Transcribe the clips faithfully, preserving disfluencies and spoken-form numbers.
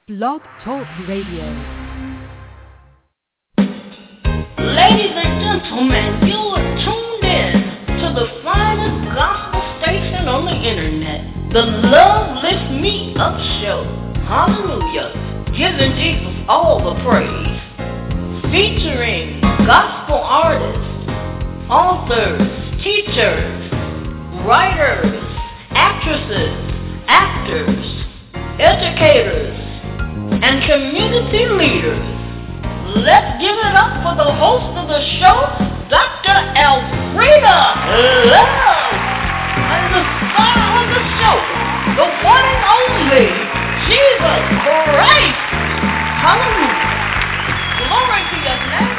Blog Talk Radio. Ladies and gentlemen, you are tuned in to the finest gospel station on the internet, the Love Lift Me Up Show. Hallelujah. Giving Jesus all the praise. Featuring gospel artists, authors, teachers, writers, actresses, actors, educators, and community leaders. Let's give it up for the host of the show, Doctor Elfrida Love, and the star of the show, the one and only Jesus Christ. Hallelujah. Glory to your name.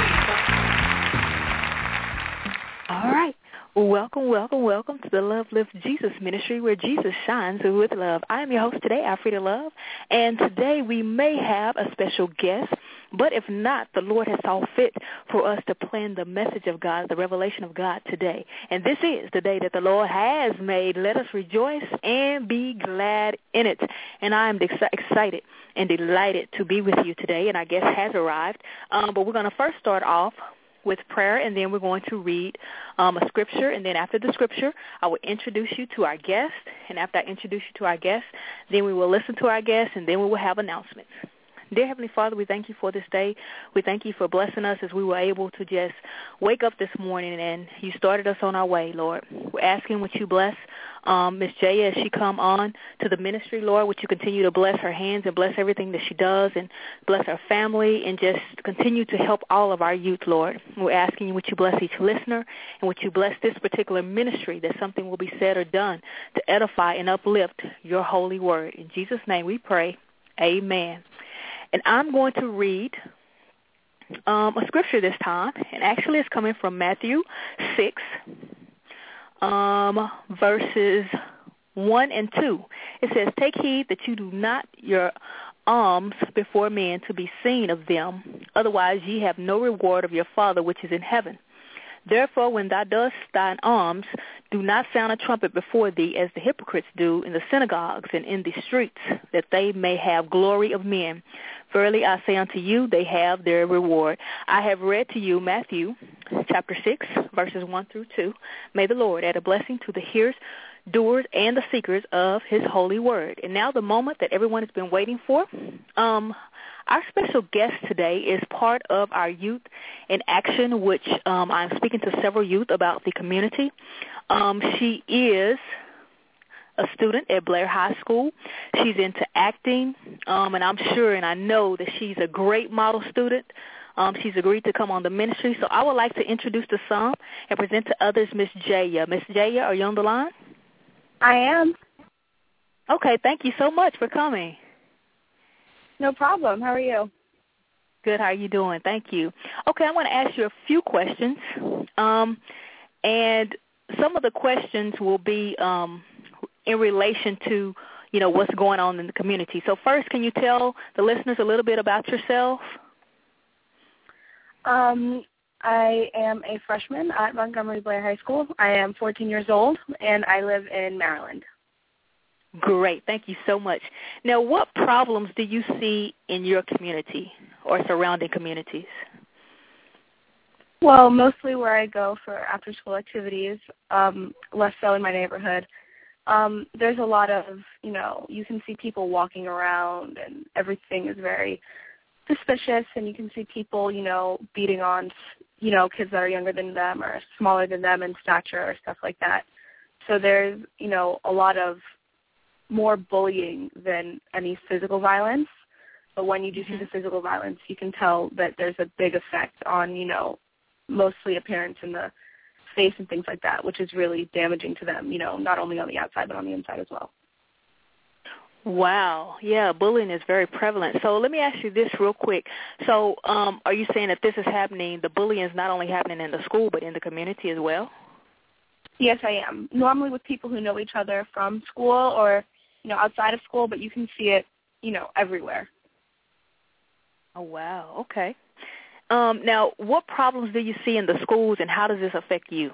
All right. Welcome, welcome, welcome to the Love Lift Jesus Ministry, where Jesus shines with love. I am your host today, Elfrida Love, and today we may have a special guest, but if not, the Lord has saw fit for us to plan the message of God, the revelation of God today. And this is the day that the Lord has made. Let us rejoice and be glad in it. And I am ex- excited and delighted to be with you today, and our guest has arrived. Um, but we're going to first start off with prayer, and then we're going to read um, a scripture, and then after the scripture, I will introduce you to our guest, and after I introduce you to our guest, then we will listen to our guest, and then we will have announcements. Dear Heavenly Father, we thank you for this day. We thank you for blessing us as we were able to just wake up this morning, and you started us on our way, Lord. We're asking would you bless um, Miss Jaya as she come on to the ministry, Lord. Would you continue to bless her hands and bless everything that she does, and bless her family, and just continue to help all of our youth, Lord. We're asking you would you bless each listener, and would you bless this particular ministry, that something will be said or done to edify and uplift your holy word. In Jesus' name we pray. Amen. And I'm going to read um, a scripture this time, and actually it's coming from Matthew six, um, verses one and two. It says, take heed that you do not your alms before men to be seen of them, otherwise ye have no reward of your Father which is in heaven. Therefore, when thou dost thine alms, do not sound a trumpet before thee, as the hypocrites do in the synagogues and in the streets, that they may have glory of men. Verily I say unto you, they have their reward. I have read to you Matthew chapter six, verses one through two. May the Lord add a blessing to the hearers, doers, and the seekers of his holy word. And now the moment that everyone has been waiting for. Um, our special guest today is part of our Youth in Action, which um, I'm speaking to several youth about the community. Um, she is a student at Blair High School. She's into acting, um, and I'm sure and I know that she's a great model student. Um, she's agreed to come on the ministry. So I would like to introduce to some and present to others Miss Jaya. Miss Jaya, are you on the line? I am. Okay, thank you so much for coming. No problem. How are you? Good. How are you doing? Thank you. Okay, I want to ask you a few questions, um, and some of the questions will be um, in relation to, you know, what's going on in the community. So first, can you tell the listeners a little bit about yourself? Um, I am a freshman at Montgomery Blair High School. I am fourteen years old, and I live in Maryland. Great. Thank you so much. Now, what problems do you see in your community or surrounding communities? Well, mostly where I go for after-school activities, um, less so in my neighborhood. Um, there's a lot of, you know, you can see people walking around, and everything is very suspicious, and you can see people, you know, beating on, you know, kids that are younger than them or smaller than them in stature or stuff like that. So there's, you know, a lot of more bullying than any physical violence. But when you do see the physical violence, you can tell that there's a big effect on, you know, mostly appearance in the face and things like that, which is really damaging to them, you know, not only on the outside but on the inside as well. Wow. Yeah, bullying is very prevalent. So let me ask you this real quick. So um, are you saying that this is happening, the bullying is not only happening in the school but in the community as well? Yes, I am. Normally with people who know each other from school or, you know, outside of school, but you can see it, you know, everywhere. Oh, wow. Okay. Um, now, what problems do you see in the schools, and how does this affect you?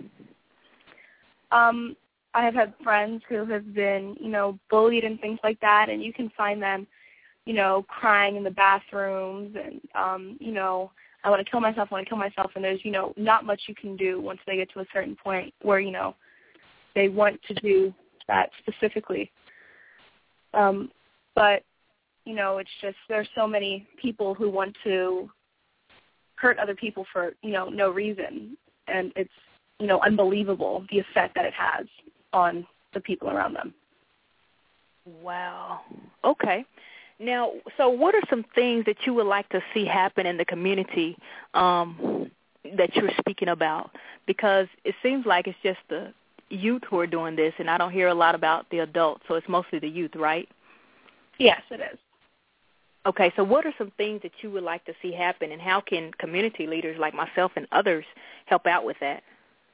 Um, I have had friends who have been, you know, bullied and things like that, and you can find them you know, crying in the bathrooms and, um, you know, I want to kill myself, I want to kill myself, and there's, you know, not much you can do once they get to a certain point where, you know, they want to do that specifically. Um, but, you know, it's just there's so many people who want to hurt other people for, you know, no reason, and it's, you know, unbelievable the effect that it has on the people around them. Wow. Okay. Now, so what are some things that you would like to see happen in the community um, that you're speaking about? Because it seems like it's just the youth who are doing this, and I don't hear a lot about the adults, so it's mostly the youth, right? Yes, it is. Okay, so what are some things that you would like to see happen, and how can community leaders like myself and others help out with that?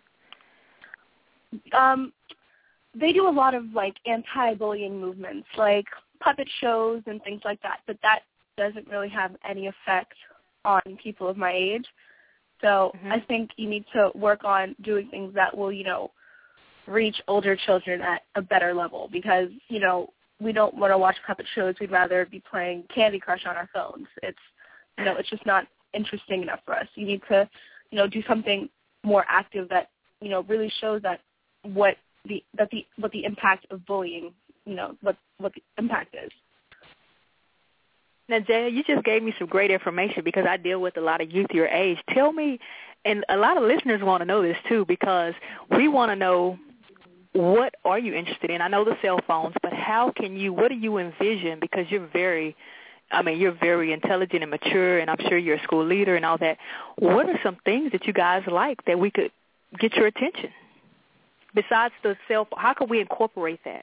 Um, they do a lot of, like, anti-bullying movements, like puppet shows and things like that, but that doesn't really have any effect on people of my age. So mm-hmm. I think you need to work on doing things that will, you know, reach older children at a better level because, you know, we don't want to watch puppet shows. We'd rather be playing Candy Crush on our phones. It's, you know, it's just not interesting enough for us. You need to, you know, do something more active that, you know, really shows that what the that the what the impact of bullying, you know, what what the impact is. Now, Jaya, you just gave me some great information because I deal with a lot of youth your age. Tell me, and a lot of listeners want to know this too because we want to know, what are you interested in? I know the cell phones, but how can you, what do you envision? Because you're very, I mean, you're very intelligent and mature, and I'm sure you're a school leader and all that. What are some things that you guys like that we could get your attention? Besides the cell phone, how could we incorporate that?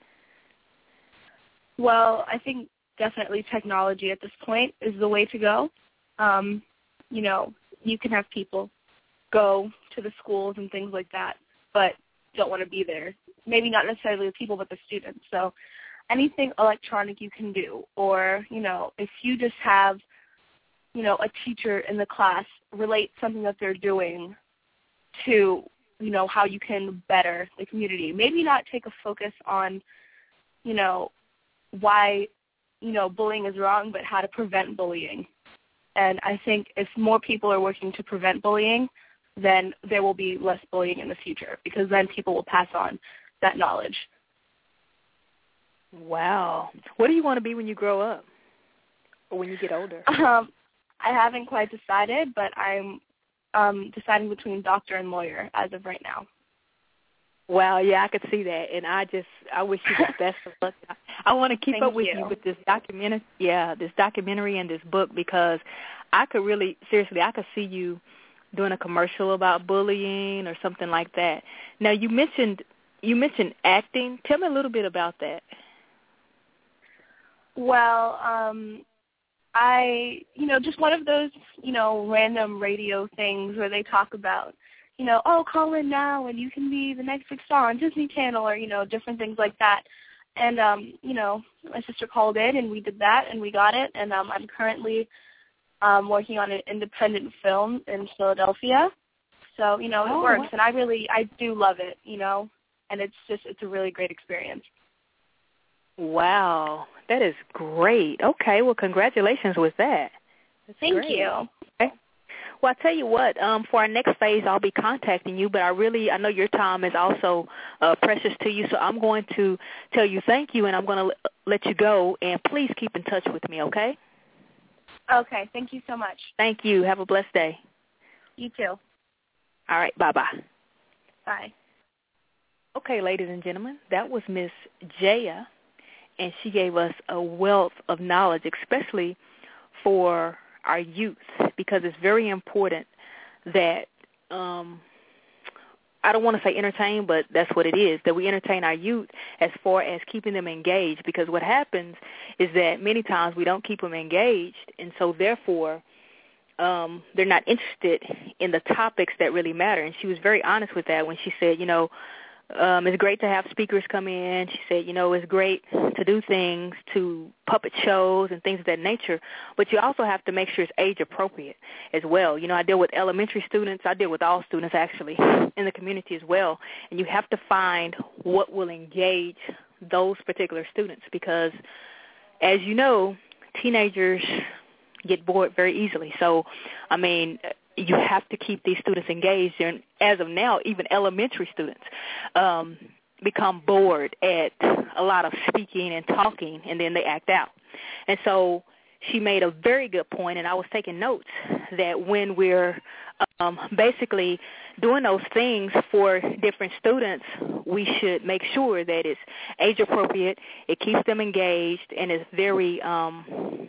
Well, I think definitely technology at this point is the way to go. Um, you know, you can have people go to the schools and things like that, but don't want to be there. Maybe not necessarily the people, but the students. So anything electronic you can do, or, you know, if you just have, you know, a teacher in the class relate something that they're doing to, you know, how you can better the community. Maybe not take a focus on, you know, why, you know, bullying is wrong, but how to prevent bullying. And I think if more people are working to prevent bullying, then there will be less bullying in the future because then people will pass on that knowledge. Wow. What do you want to be when you grow up or when you get older? Um, I haven't quite decided, but I'm um, deciding between doctor and lawyer as of right now. Wow, yeah, I could see that, and I just, I wish you the best of luck. I want to keep Thank up with you. you with this documentary, yeah, this documentary and this book because I could really, seriously, I could see you doing a commercial about bullying or something like that. Now, you mentioned you mentioned acting. Tell me a little bit about that. Well, um, I, you know, just one of those, you know, random radio things where they talk about, you know, oh, call in now and you can be the next big star on Disney Channel or, you know, different things like that. And, um, you know, my sister called in and we did that and we got it. And um, I'm currently um, working on an independent film in Philadelphia. So, you know, it oh, works. what? And I really, I do love it, you know, and it's just, it's a really great experience. Wow, that is great. Okay, well, congratulations with that. That's Thank great. you. Okay. Well, I tell you what, um, for our next phase, I'll be contacting you, but I really, I know your time is also uh, precious to you, so I'm going to tell you thank you, and I'm going to l- let you go, and please keep in touch with me, okay? Okay, thank you so much. Thank you. Have a blessed day. You too. All right, bye-bye. Bye. Okay, ladies and gentlemen, that was Miss Jaya, and she gave us a wealth of knowledge, especially for our youth, because it's very important that, um, I don't want to say entertain, but that's what it is, that we entertain our youth as far as keeping them engaged, because what happens is that many times we don't keep them engaged, and so therefore um, they're not interested in the topics that really matter. And she was very honest with that when she said, you know, Um, it's great to have speakers come in. She said, you know, it's great to do things, to puppet shows and things of that nature, but you also have to make sure it's age appropriate as well. You know, I deal with elementary students. I deal with all students, actually, in the community as well, and you have to find what will engage those particular students because, as you know, teenagers get bored very easily. So, I mean, you have to keep these students engaged. And as of now, even elementary students um, become bored at a lot of speaking and talking, and then they act out. And so she made a very good point, and I was taking notes, that when we're um, basically doing those things for different students, we should make sure that it's age appropriate, it keeps them engaged, and it's very um,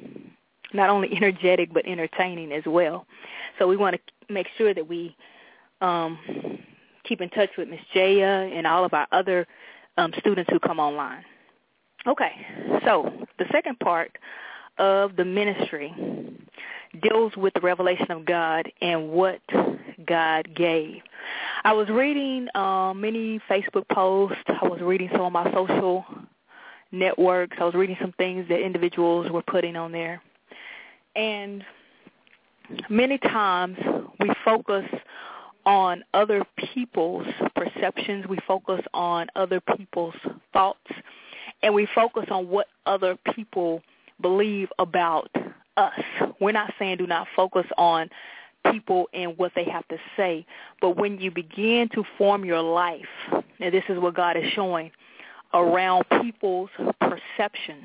not only energetic but entertaining as well. So we want to make sure that we um, keep in touch with Miss Jaya and all of our other um, students who come online. Okay, so the second part of the ministry deals with the revelation of God and what God gave. I was reading uh, many Facebook posts. I was reading some of my social networks. I was reading some things that individuals were putting on there. And many times we focus on other people's perceptions. We focus on other people's thoughts. And we focus on what other people believe about us. We're not saying do not focus on people and what they have to say, but when you begin to form your life, and this is what God is showing, around people's perceptions,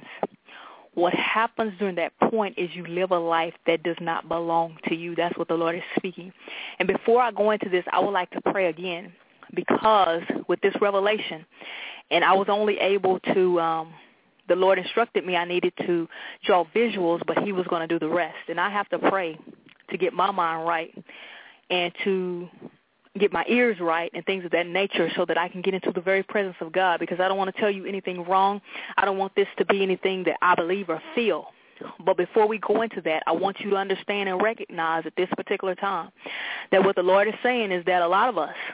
what happens during that point is you live a life that does not belong to you. That's what the Lord is speaking. And before I go into this, I would like to pray again, because with this revelation, and I was only able to, um, the Lord instructed me I needed to draw visuals, but he was going to do the rest. And I have to pray to get my mind right and to get my ears right and things of that nature so that I can get into the very presence of God, because I don't want to tell you anything wrong. I don't want this to be anything that I believe or feel. But before we go into that, I want you to understand and recognize at this particular time that what the Lord is saying is that a lot of us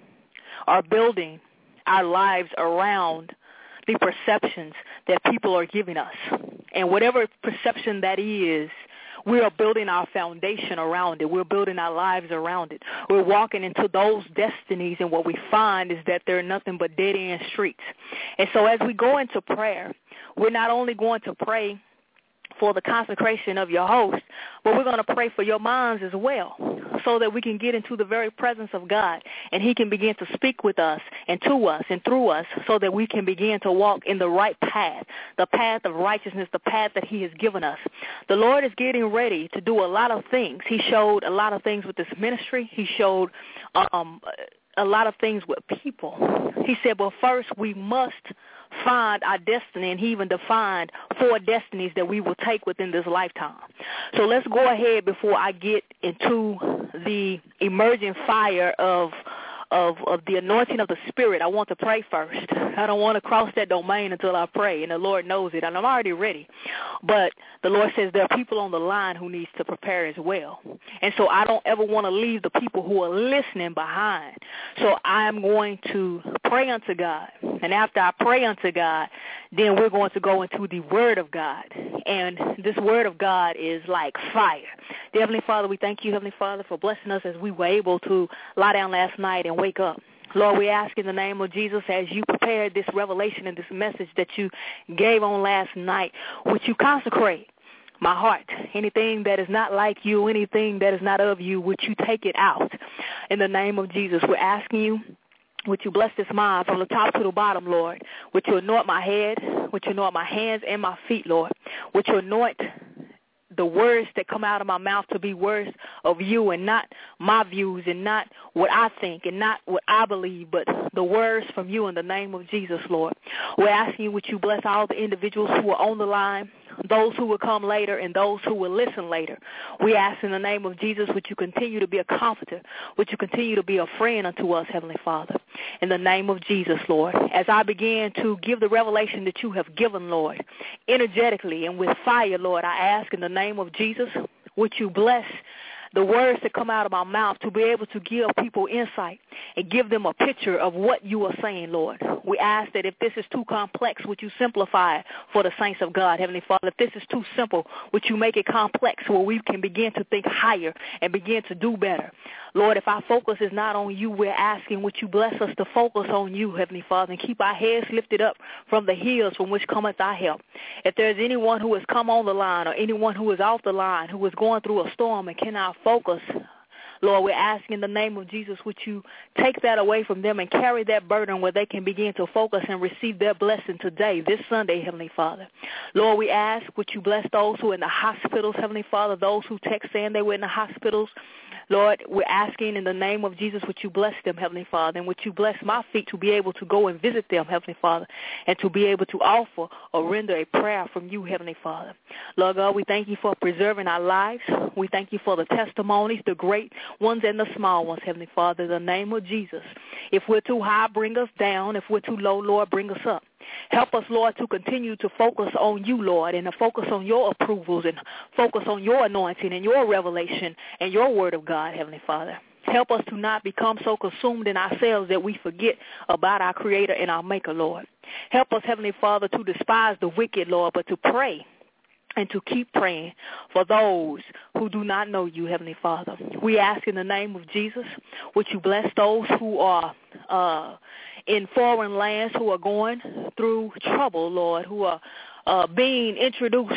are building our lives around the perceptions that people are giving us. And whatever perception that is, we are building our foundation around it. We're building our lives around it. We're walking into those destinies, and what we find is that they're nothing but dead-end streets. And so as we go into prayer, we're not only going to pray for the consecration of your host, but we're going to pray for your minds as well, so that we can get into the very presence of God, and he can begin to speak with us and to us and through us, so that we can begin to walk in the right path, the path of righteousness, the path that he has given us. The Lord is getting ready to do a lot of things. He showed a lot of things with this ministry. He showed um, a lot of things with people. He said, well, first we must find our destiny, and he even defined four destinies that we will take within this lifetime. So let's go ahead before I get into the emerging fire of Of, of the anointing of the Spirit. I want to pray first. I don't want to cross that domain until I pray, and the Lord knows it, and I'm already ready. But the Lord says there are people on the line who needs to prepare as well. And so I don't ever want to leave the people who are listening behind. So I am going to pray unto God. And after I pray unto God, then we're going to go into the Word of God. And this Word of God is like fire. Dear Heavenly Father, we thank you, Heavenly Father, for blessing us as we were able to lie down last night and wake up. Lord, we ask in the name of Jesus, as you prepared this revelation and this message that you gave on last night, would you consecrate my heart? Anything that is not like you, anything that is not of you, would you take it out? In the name of Jesus, we're asking you, would you bless this mind from the top to the bottom, Lord? Would you anoint my head? Would you anoint my hands and my feet, Lord? Would you anoint the words that come out of my mouth to be words of you, and not my views, and not what I think, and not what I believe, but the words from you in the name of Jesus, Lord. We're asking you, would you bless all the individuals who are on the line, those who will come later, and those who will listen later. We ask in the name of Jesus, would you continue to be a comforter? Would you continue to be a friend unto us, Heavenly Father? In the name of Jesus, Lord, as I begin to give the revelation that you have given, Lord, energetically and with fire, Lord, I ask in the name of Jesus, would you bless the words that come out of my mouth to be able to give people insight, and give them a picture of what you are saying, Lord. We ask that if this is too complex, would you simplify it for the saints of God, Heavenly Father? If this is too simple, would you make it complex where we can begin to think higher and begin to do better? Lord, if our focus is not on you, we're asking would you bless us to focus on you, Heavenly Father, and keep our heads lifted up from the hills from which cometh our help. If there's anyone who has come on the line or anyone who is off the line, who is going through a storm and cannot focus, Lord, we're asking in the name of Jesus, would you take that away from them and carry that burden where they can begin to focus and receive their blessing today, this Sunday, Heavenly Father. Lord, we ask, would you bless those who are in the hospitals, Heavenly Father, those who text saying they were in the hospitals. Lord, we're asking in the name of Jesus, would you bless them, Heavenly Father, and would you bless my feet to be able to go and visit them, Heavenly Father, and to be able to offer or render a prayer from you, Heavenly Father. Lord God, we thank you for preserving our lives. We thank you for the testimonies, the great ones and the small ones, Heavenly Father, in the name of Jesus. If we're too high, bring us down. If we're too low, Lord, bring us up. Help us, Lord, to continue to focus on you, Lord, and to focus on your approvals and focus on your anointing and your revelation and your word of God, Heavenly Father. Help us to not become so consumed in ourselves that we forget about our Creator and our Maker, Lord. Help us, Heavenly Father, to despise the wicked, Lord, but to pray and to keep praying for those who do not know you, Heavenly Father. We ask in the name of Jesus, would you bless those who are uh, in foreign lands, who are going through trouble, Lord, who are uh, being introduced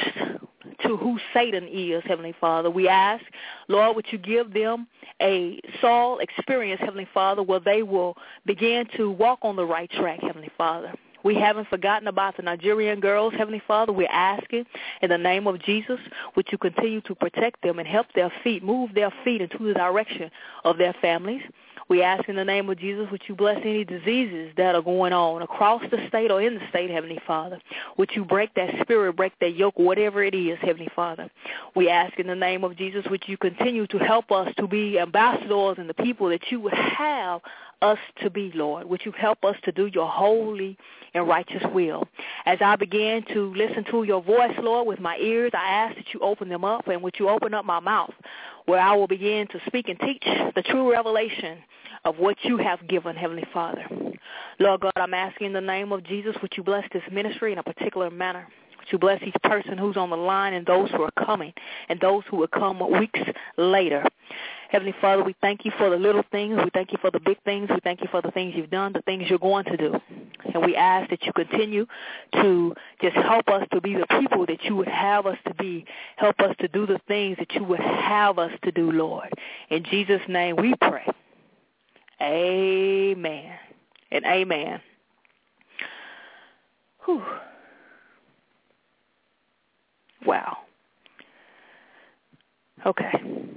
to who Satan is, Heavenly Father. We ask, Lord, would you give them a soul experience, Heavenly Father, where they will begin to walk on the right track, Heavenly Father. We haven't forgotten about the Nigerian girls, Heavenly Father. We're asking in the name of Jesus, would you continue to protect them and help their feet, move their feet into the direction of their families. We ask in the name of Jesus, would you bless any diseases that are going on across the state or in the state, Heavenly Father. Would you break that spirit, break that yoke, whatever it is, Heavenly Father. We ask in the name of Jesus, would you continue to help us to be ambassadors and the people that you would have us to be, Lord. Would you help us to do your holy and righteous will? As I begin to listen to your voice, Lord, with my ears, I ask that you open them up, and would you open up my mouth where I will begin to speak and teach the true revelation of what you have given, Heavenly Father. Lord God, I'm asking in the name of Jesus, would you bless this ministry in a particular manner? Would you bless each person who's on the line and those who are coming and those who will come weeks later. Heavenly Father, we thank you for the little things. We thank you for the big things. We thank you for the things you've done, the things you're going to do. And we ask that you continue to just help us to be the people that you would have us to be. Help us to do the things that you would have us to do, Lord. In Jesus' name we pray. Amen and amen. Whew. Wow. Okay.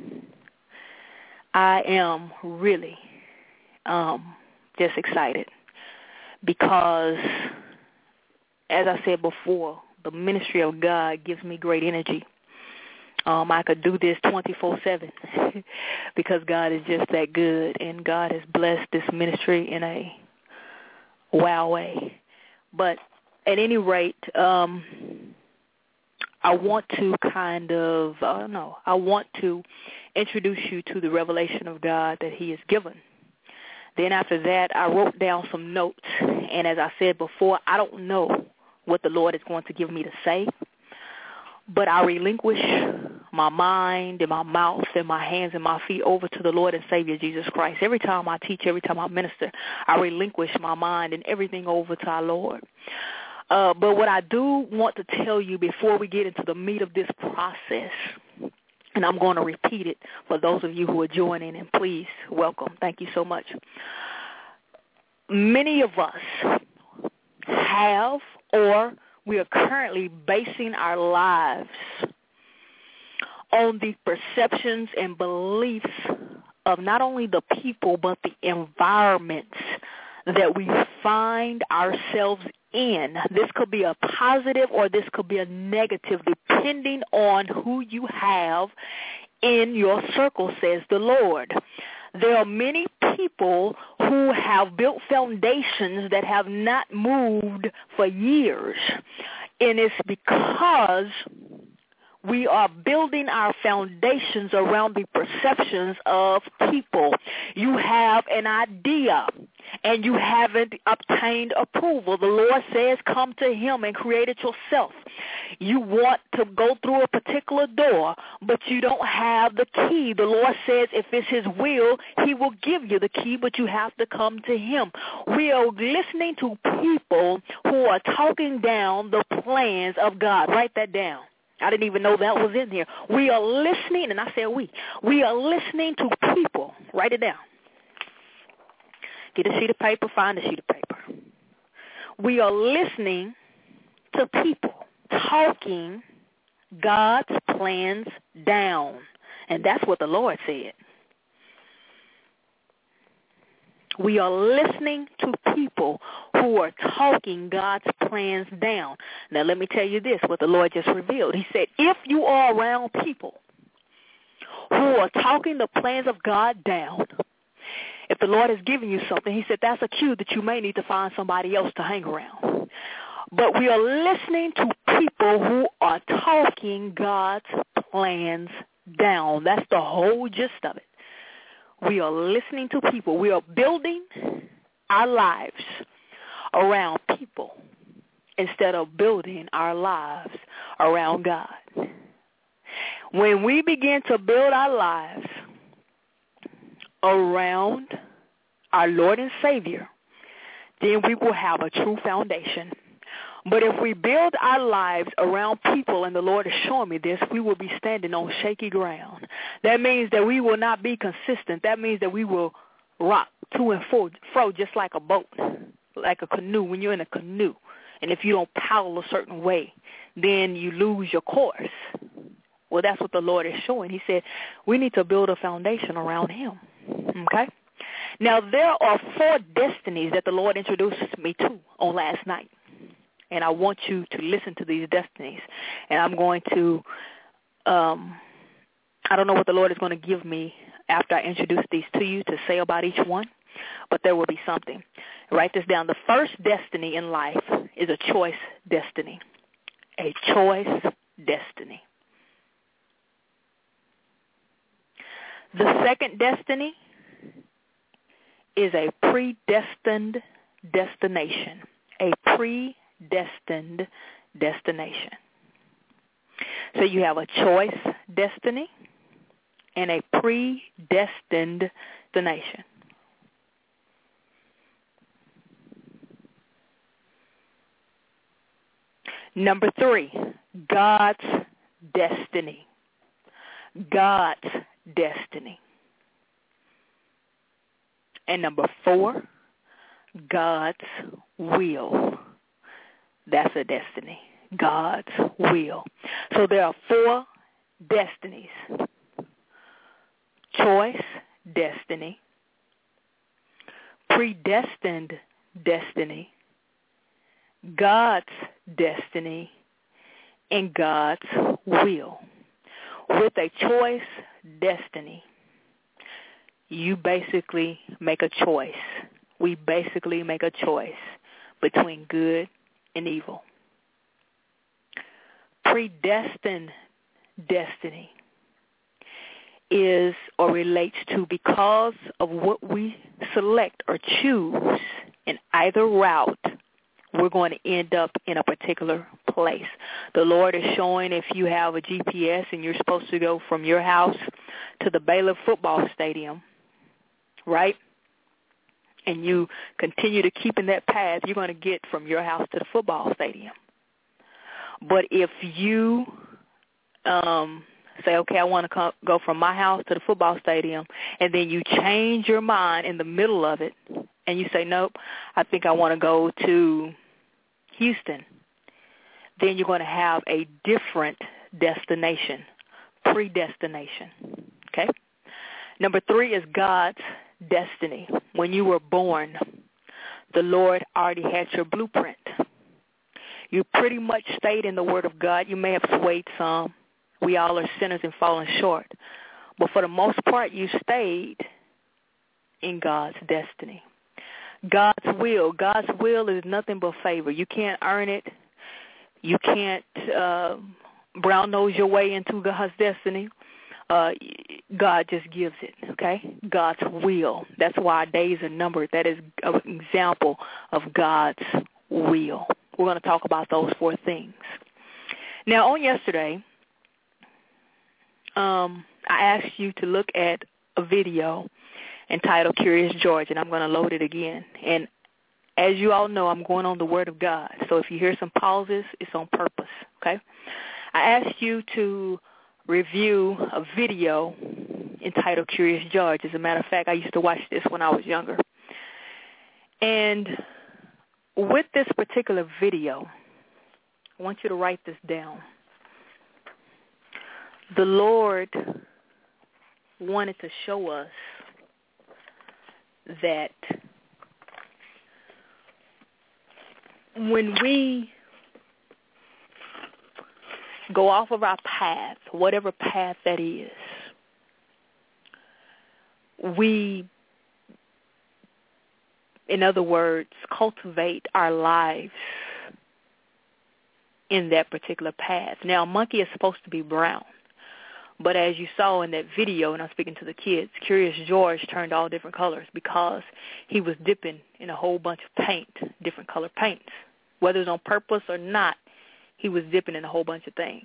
I am really um, just excited because, as I said before, the ministry of God gives me great energy. Um, I could do this twenty-four seven because God is just that good, and God has blessed this ministry in a wow way. But at any rate, um, I want to kind of, I don't know, I want to introduce you to the revelation of God that he has given. Then after that, I wrote down some notes, and as I said before, I don't know what the Lord is going to give me to say, but I relinquish my mind and my mouth and my hands and my feet over to the Lord and Savior Jesus Christ. Every time I teach, every time I minister, I relinquish my mind and everything over to our Lord. Uh, but what I do want to tell you before we get into the meat of this process, and I'm going to repeat it for those of you who are joining, and please welcome. Thank you so much. Many of us have, or we are currently basing our lives on the perceptions and beliefs of not only the people but the environments that we find ourselves in. This could be a positive or this could be a negative, depending on who you have in your circle, says the Lord. There are many people who have built foundations that have not moved for years, and it's because We are building our foundations around the perceptions of people. You have an idea and you haven't obtained approval. The Lord says come to him and create it yourself. You want to go through a particular door, but you don't have the key. The Lord says if it's his will, he will give you the key, but you have to come to him. We are listening to people who are talking down the plans of God. Write that down. I didn't even know that was in here. We are listening, and I said we. We are listening to people. Write it down. Get a sheet of paper, find a sheet of paper. We are listening to people talking God's plans down. And that's what the Lord said. We are listening to people who are talking God's plans down. Now, let me tell you this, what the Lord just revealed. He said, if you are around people who are talking the plans of God down, if the Lord has given you something, he said, that's a cue that you may need to find somebody else to hang around. But we are listening to people who are talking God's plans down. That's the whole gist of it. We are listening to people. We are building our lives around people instead of building our lives around God. When we begin to build our lives around our Lord and Savior, then we will have a true foundation. But if we build our lives around people, and the Lord is showing me this, we will be standing on shaky ground. That means that we will not be consistent. That means that we will rock to and fro, fro just like a boat, like a canoe when you're in a canoe. And if you don't paddle a certain way, then you lose your course. Well, that's what the Lord is showing. He said we need to build a foundation around him. Okay? Now, there are four destinies that the Lord introduced me to on last night. And I want you to listen to these destinies. And I'm going to, um, I don't know what the Lord is going to give me after I introduce these to you to say about each one, but there will be something. Write this down. The first destiny in life is a choice destiny. A choice destiny. The second destiny is a predestined destination. A predestined destined destination. So you have a choice destiny and a predestined destination. Number three, God's destiny. God's destiny. And number four, God's will. That's a destiny. God's will. So there are four destinies. Choice destiny, predestined destiny, God's destiny, and God's will. With a choice destiny, you basically make a choice. We basically make a choice between good and evil. Predestined destiny is or relates to because of what we select or choose in either route, we're going to end up in a particular place. The Lord is showing if you have a G P S and you're supposed to go from your house to the Baylor football stadium, right? And you continue to keep in that path, you're going to get from your house to the football stadium. But if you um, say, okay, I want to come, go from my house to the football stadium, and then you change your mind in the middle of it, and you say, nope, I think I want to go to Houston, then you're going to have a different destination, predestination, okay? Number three is God's destiny. When you were born, the Lord already had your blueprint. You pretty much stayed in the Word of God. You may have swayed some. We all are sinners and fallen short. But for the most part, you stayed in God's destiny. God's will. God's will is nothing but favor. You can't earn it. You can't uh, brown nose your way into God's destiny, uh, God just gives it, okay? God's will. That's why our days are numbered. That is an example of God's will. We're going to talk about those four things. Now, on yesterday, um, I asked you to look at a video entitled Curious George, and I'm going to load it again. And as you all know, I'm going on the Word of God. So if you hear some pauses, it's on purpose, okay? I asked you to review a video entitled Curious George. As a matter of fact, I used to watch this when I was younger. And with this particular video, I want you to write this down. The Lord wanted to show us that when we go off of our path, whatever path that is, we, in other words, cultivate our lives in that particular path. Now, a monkey is supposed to be brown, but as you saw in that video, and I'm speaking to the kids, Curious George turned all different colors because he was dipping in a whole bunch of paint, different color paints. Whether it's on purpose or not, he was dipping in a whole bunch of things.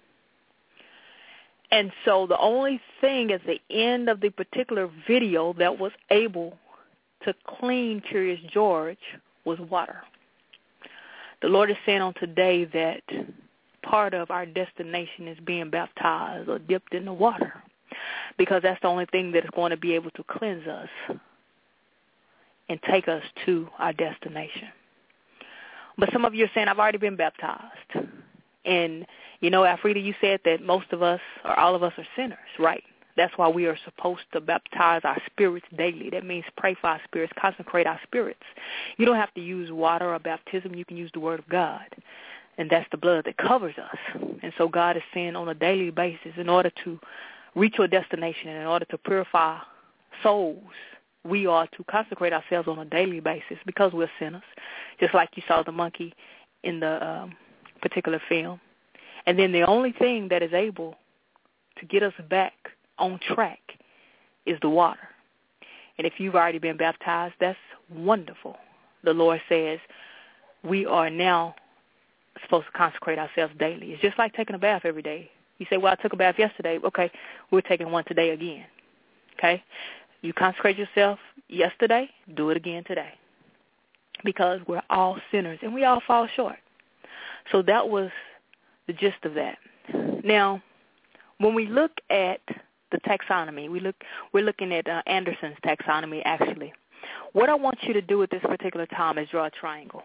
And so the only thing at the end of the particular video that was able to clean Curious George was water. The Lord is saying on today that part of our destination is being baptized or dipped in the water, because that's the only thing that is going to be able to cleanse us and take us to our destination. But some of you are saying, I've already been baptized. And, you know, Afrida, you said that most of us, or all of us, are sinners, right? That's why we are supposed to baptize our spirits daily. That means pray for our spirits, consecrate our spirits. You don't have to use water or baptism. You can use the Word of God. And that's the blood that covers us. And so God is saying on a daily basis, in order to reach your destination and in order to purify souls, we are to consecrate ourselves on a daily basis because we're sinners, just like you saw the monkey in the um, particular film. And then the only thing that is able to get us back on track is the water. And if you've already been baptized, that's wonderful. The Lord says we are now supposed to consecrate ourselves daily. It's just like taking a bath every day. You say, well, I took a bath yesterday. Okay, we're taking one today again. Okay? You consecrate yourself yesterday, do it again today. Because we're all sinners and we all fall short. So that was the gist of that. Now, when we look at the taxonomy, we look, we're looking at uh, Anderson's taxonomy, actually. What I want you to do at this particular time is draw a triangle.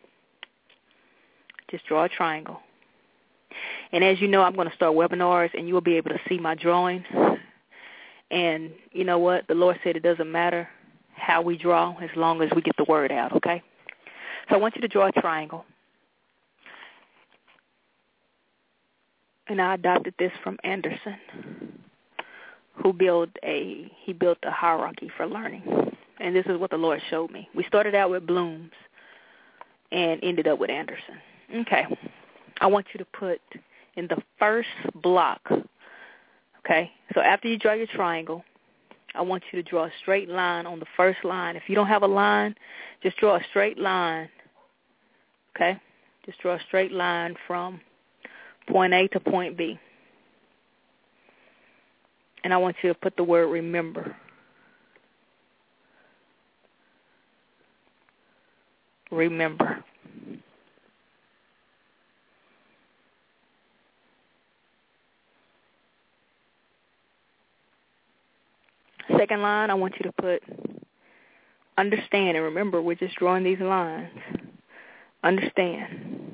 Just draw a triangle. And as you know, I'm going to start webinars, and you will be able to see my drawing. And you know what? The Lord said it doesn't matter how we draw as long as we get the word out, okay? So I want you to draw a triangle. And I adopted this from Anderson, who built a he built a hierarchy for learning. And this is what the Lord showed me. We started out with Bloom's and ended up with Anderson. Okay. I want you to put in the first block, okay? So after you draw your triangle, I want you to draw a straight line on the first line. If you don't have a line, just draw a straight line, okay? Just draw a straight line from point A to point B. And I want you to put the word remember. Remember. Second line, I want you to put understand. And remember, we're just drawing these lines. Understand.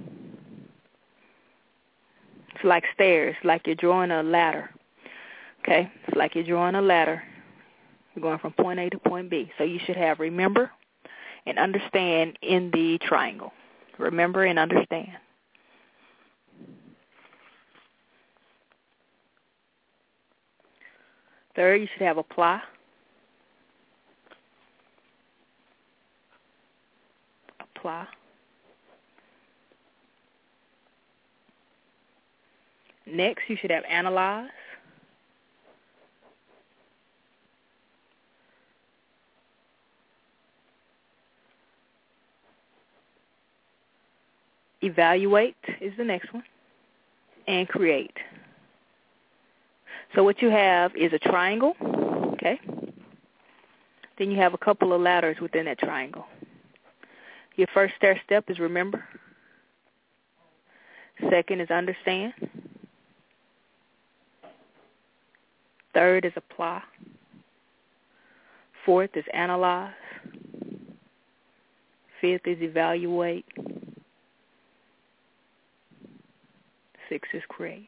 It's like stairs, like you're drawing a ladder. Okay? It's like you're drawing a ladder. You're going from point A to point B. So you should have remember and understand in the triangle. Remember and understand. Third, you should have apply. Apply. Next, you should have analyze. Evaluate is the next one. And create. So what you have is a triangle, okay? Then you have a couple of ladders within that triangle. Your first stair step is remember. Second is understand. Third is apply. Fourth is analyze. Fifth is evaluate. Six is create.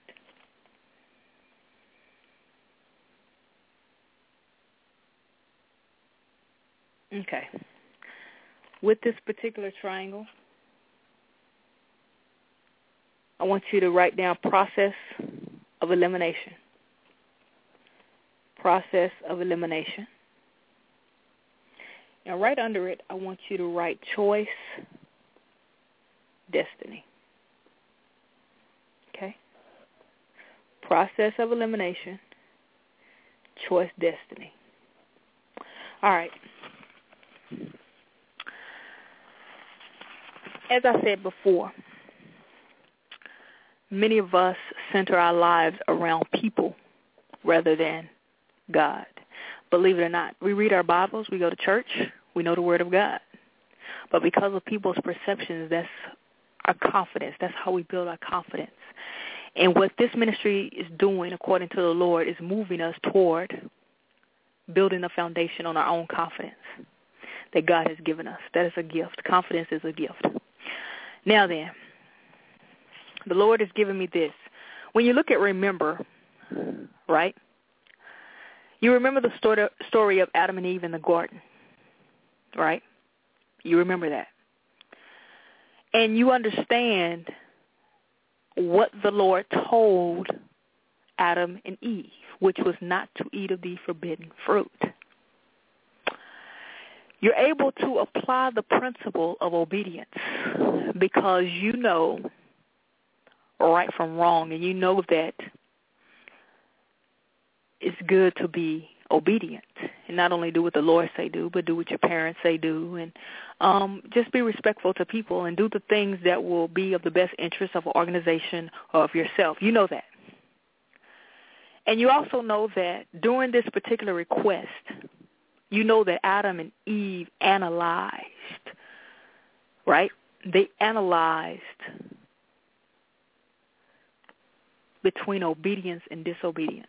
Okay. With this particular triangle, I want you to write down process of elimination. Process of elimination. Now, right under it, I want you to write choice, destiny. Okay? Process of elimination, choice, destiny. All right. As I said before, many of us center our lives around people rather than God. Believe it or not, we read our Bibles, we go to church, we know the Word of God. But because of people's perceptions, that's our confidence. That's how we build our confidence. And what this ministry is doing, according to the Lord, is moving us toward building a foundation on our own confidence that God has given us. That is a gift. Confidence is a gift. Now then, the Lord has given me this. When you look at remember, right, you remember the story of Adam and Eve in the garden, right? You remember that. And you understand what the Lord told Adam and Eve, which was not to eat of the forbidden fruit. You're able to apply the principle of obedience because you know right from wrong, and you know that it's good to be obedient and not only do what the Lord say do, but do what your parents say do, and um, just be respectful to people and do the things that will be of the best interest of an organization or of yourself. You know that. And you also know that during this particular request, you know that Adam and Eve analyzed, right? They analyzed between obedience and disobedience.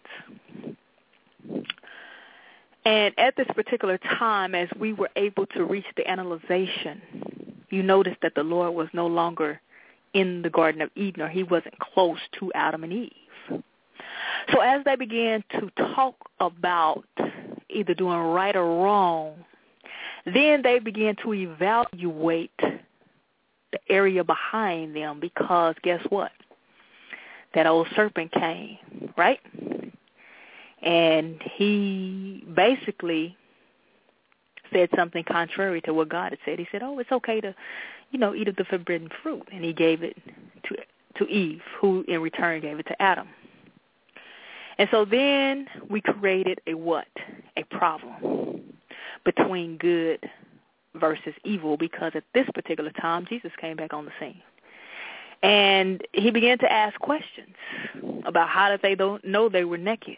And at this particular time, as we were able to reach the analyzation, you noticed that the Lord was no longer in the Garden of Eden, or he wasn't close to Adam and Eve. So as they began to talk about either doing right or wrong, then they began to evaluate the area behind them because guess what? That old serpent came, right? And he basically said something contrary to what God had said. He said, oh, it's okay to, you know, eat of the forbidden fruit. And he gave it to to Eve, who in return gave it to Adam. And so then we created a what? A problem between good versus evil, because at this particular time, Jesus came back on the scene. And he began to ask questions about how did they don't know they were naked.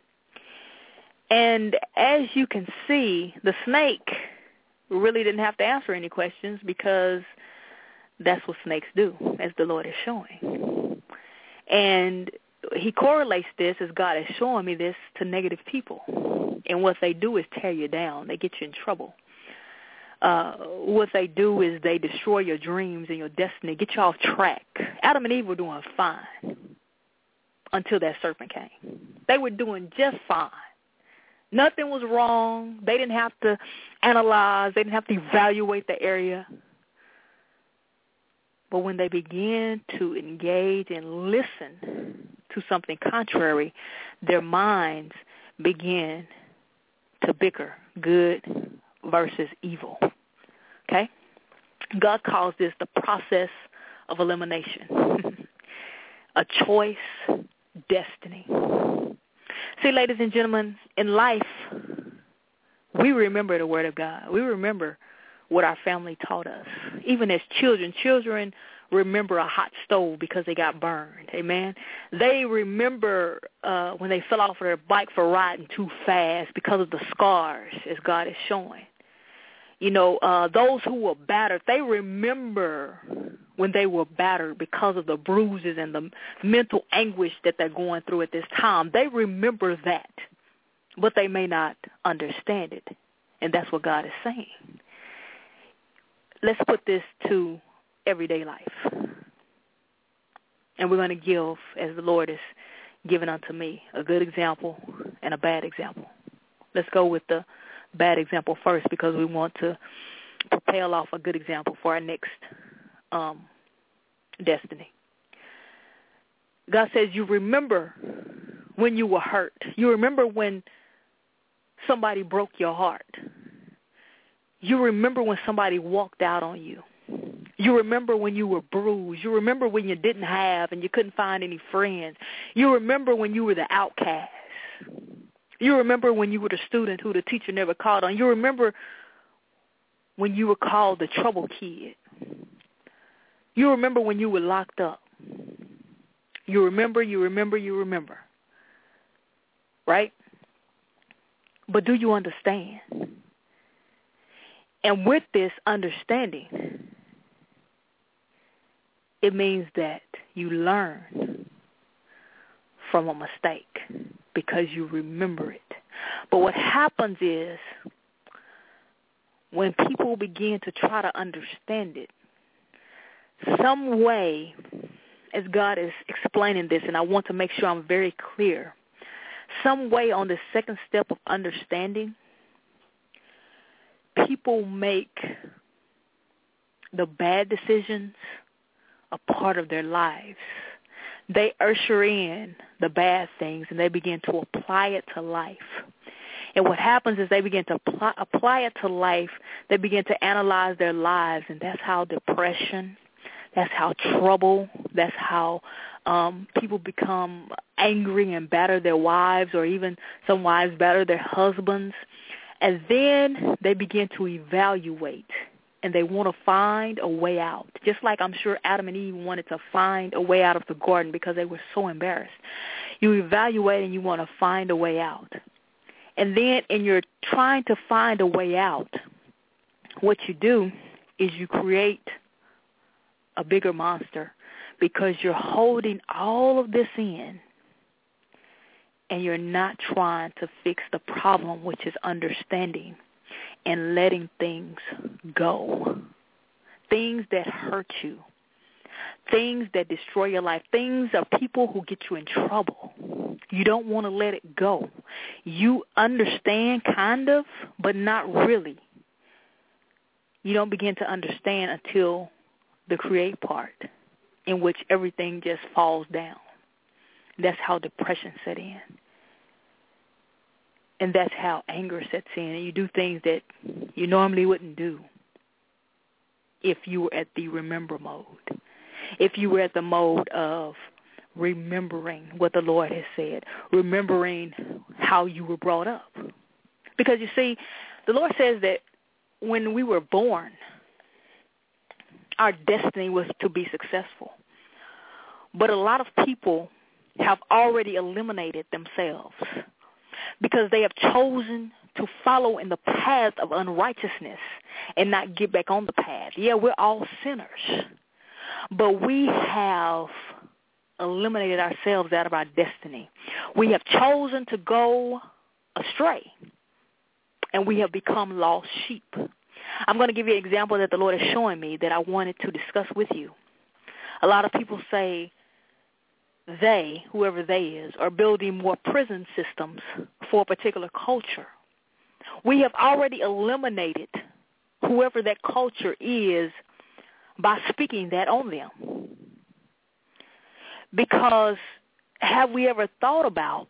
And as you can see, the snake really didn't have to answer any questions because that's what snakes do, as the Lord is showing. And he correlates this, as God is showing me this, to negative people. And what they do is tear you down. They get you in trouble. Uh, what they do is they destroy your dreams and your destiny, get you off track. Adam and Eve were doing fine until that serpent came. They were doing just fine. Nothing was wrong. They didn't have to analyze. They didn't have to evaluate the area. But when they began to engage and listen to something contrary, their minds began to bicker, good versus evil. Okay? God calls this the process of elimination. A choice destiny. See, ladies and gentlemen, in life, we remember the Word of God. We remember what our family taught us. Even as children, children remember a hot stove because they got burned. Amen. They remember uh, when they fell off of their bike for riding too fast because of the scars, as God is showing. You know, uh, those who were battered, they remember when they were battered because of the bruises and the mental anguish that they're going through at this time. They remember that, but they may not understand it. And that's what God is saying. Let's put this to everyday life. And we're going to give, as the Lord has given unto me, a good example and a bad example. Let's go with the bad example first because we want to propel off a good example for our next um, destiny. God says you remember when you were hurt. You remember when somebody broke your heart. You remember when somebody walked out on you. You remember when you were bruised. You remember when you didn't have and you couldn't find any friends. You remember when you were the outcast. You remember when you were the student who the teacher never called on. You remember when you were called the trouble kid. You remember when you were locked up. You remember, you remember, you remember. Right? But do you understand? And with this understanding, it means that you learn from a mistake because you remember it. But what happens is when people begin to try to understand it, some way, as God is explaining this, and I want to make sure I'm very clear, some way on the second step of understanding, people make the bad decisions a part of their lives. They usher in the bad things and they begin to apply it to life. And what happens is they begin to apply, apply it to life. They begin to analyze their lives, and that's how depression, that's how trouble, that's how um, people become angry and batter their wives, or even some wives batter their husbands. And then they begin to evaluate, and they want to find a way out. Just like I'm sure Adam and Eve wanted to find a way out of the garden because they were so embarrassed. You evaluate and you want to find a way out. And then in your trying to find a way out, what you do is you create a bigger monster because you're holding all of this in and you're not trying to fix the problem, which is understanding and letting things go. Things that hurt you. Things that destroy your life. Things are people who get you in trouble. You don't want to let it go. You understand kind of, but not really. You don't begin to understand until the create part, in which everything just falls down. That's how depression set in. And that's how anger sets in. And you do things that you normally wouldn't do if you were at the remember mode. If you were at the mode of remembering what the Lord has said, remembering how you were brought up. Because you see, the Lord says that when we were born, our destiny was to be successful. But a lot of people have already eliminated themselves because they have chosen to follow in the path of unrighteousness and not get back on the path. Yeah, we're all sinners, but we have eliminated ourselves out of our destiny. We have chosen to go astray, and we have become lost sheep. I'm going to give you an example that the Lord is showing me that I wanted to discuss with you. A lot of people say they, whoever they is, are building more prison systems for a particular culture. We have already eliminated whoever that culture is by speaking that on them. Because have we ever thought about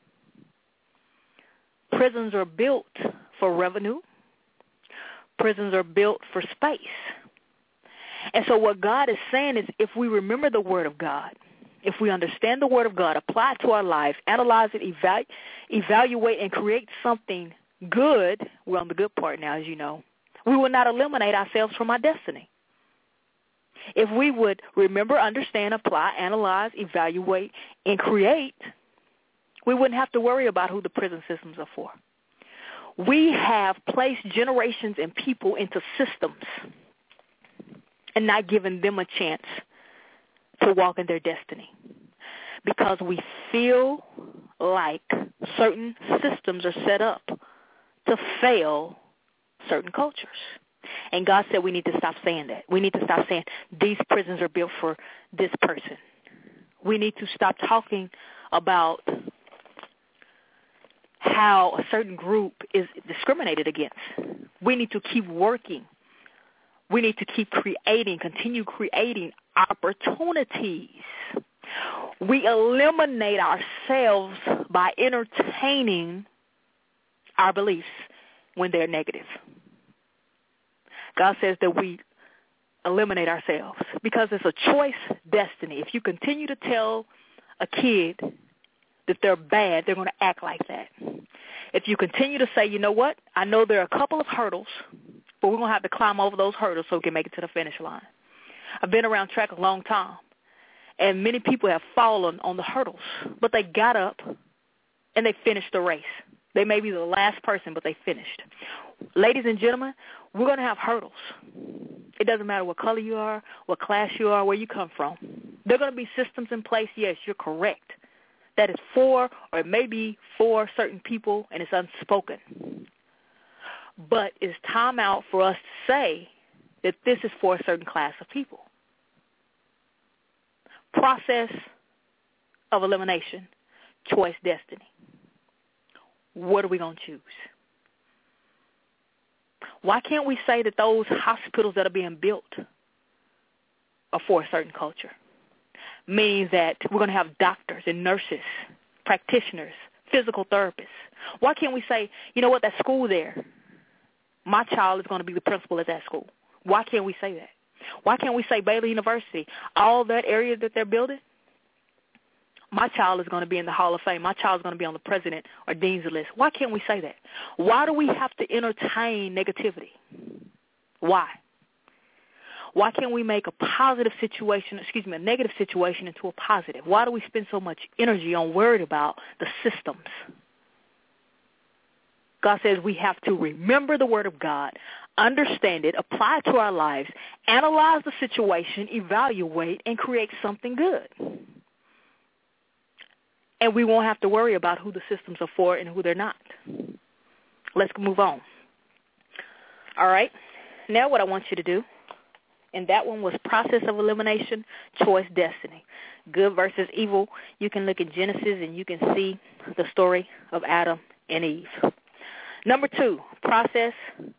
prisons are built for revenue? Prisons are built for space. And so what God is saying is if we remember the Word of God, if we understand the Word of God, apply it to our lives, analyze it, evalu- evaluate, and create something good, we're on the good part now, as you know, we will not eliminate ourselves from our destiny. If we would remember, understand, apply, analyze, evaluate, and create, we wouldn't have to worry about who the prison systems are for. We have placed generations and people into systems and not given them a chance to walk in their destiny because we feel like certain systems are set up to fail certain cultures. And God said we need to stop saying that. We need to stop saying these prisons are built for this person. We need to stop talking about how a certain group is discriminated against. We need to keep working. We need to keep creating, continue creating opportunities. We eliminate ourselves by entertaining our beliefs when they're negative. God says that we eliminate ourselves because it's a choice destiny. If you continue to tell a kid that they're bad, they're going to act like that. If you continue to say, you know what, I know there are a couple of hurdles, but we're going to have to climb over those hurdles so we can make it to the finish line. I've been around track a long time, and many people have fallen on the hurdles, but they got up and they finished the race. They may be the last person, but they finished. Ladies and gentlemen, we're going to have hurdles. It doesn't matter what color you are, what class you are, where you come from. There are going to be systems in place, yes, you're correct, that is for or it may be for certain people, and it's unspoken. But it's time out for us to say that this is for a certain class of people. Process of elimination, choice destiny. What are we going to choose? Why can't we say that those hospitals that are being built are for a certain culture? Meaning that we're going to have doctors and nurses, practitioners, physical therapists. Why can't we say, you know what, that school there, my child is going to be the principal at that school? Why can't we say that? Why can't we say Baylor University, all that area that they're building, my child is going to be in the Hall of Fame. My child is going to be on the president or dean's list. Why can't we say that? Why do we have to entertain negativity? Why? Why can't we make a positive situation, excuse me, a negative situation into a positive? Why do we spend so much energy on worried about the systems? God says we have to remember the Word of God, understand it, apply it to our lives, analyze the situation, evaluate, and create something good. And we won't have to worry about who the systems are for and who they're not. Let's move on. All right. Now what I want you to do, and that one was process of elimination, choice, destiny. Good versus evil. You can look at Genesis and you can see the story of Adam and Eve. Number two, process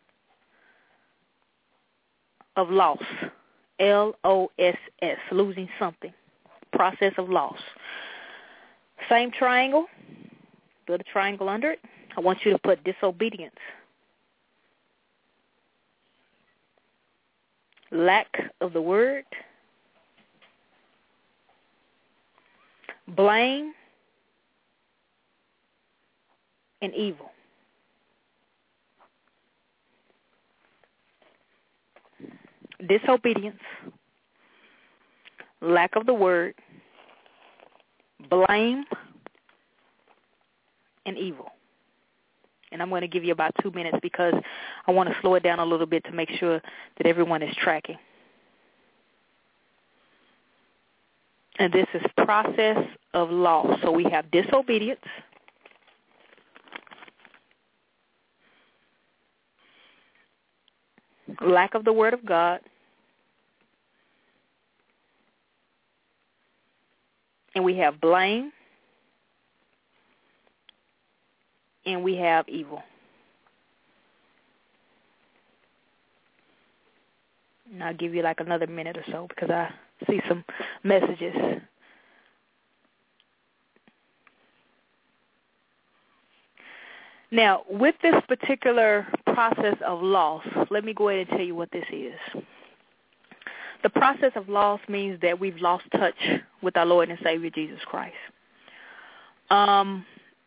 of loss. L O S S, losing something. Process of loss. Same triangle, put a triangle under it. I want you to put disobedience. Lack of the word. Blame. And evil. Disobedience. Lack of the word. Blame and evil. And I'm going to give you about two minutes because I want to slow it down a little bit to make sure that everyone is tracking. And this is process of loss. So we have disobedience, lack of the Word of God, and we have blame, and we have evil. And I'll give you like another minute or so because I see some messages. Now, with this particular process of loss, let me go ahead and tell you what this is. The process of loss means that we've lost touch with our Lord and Savior Jesus Christ. Um,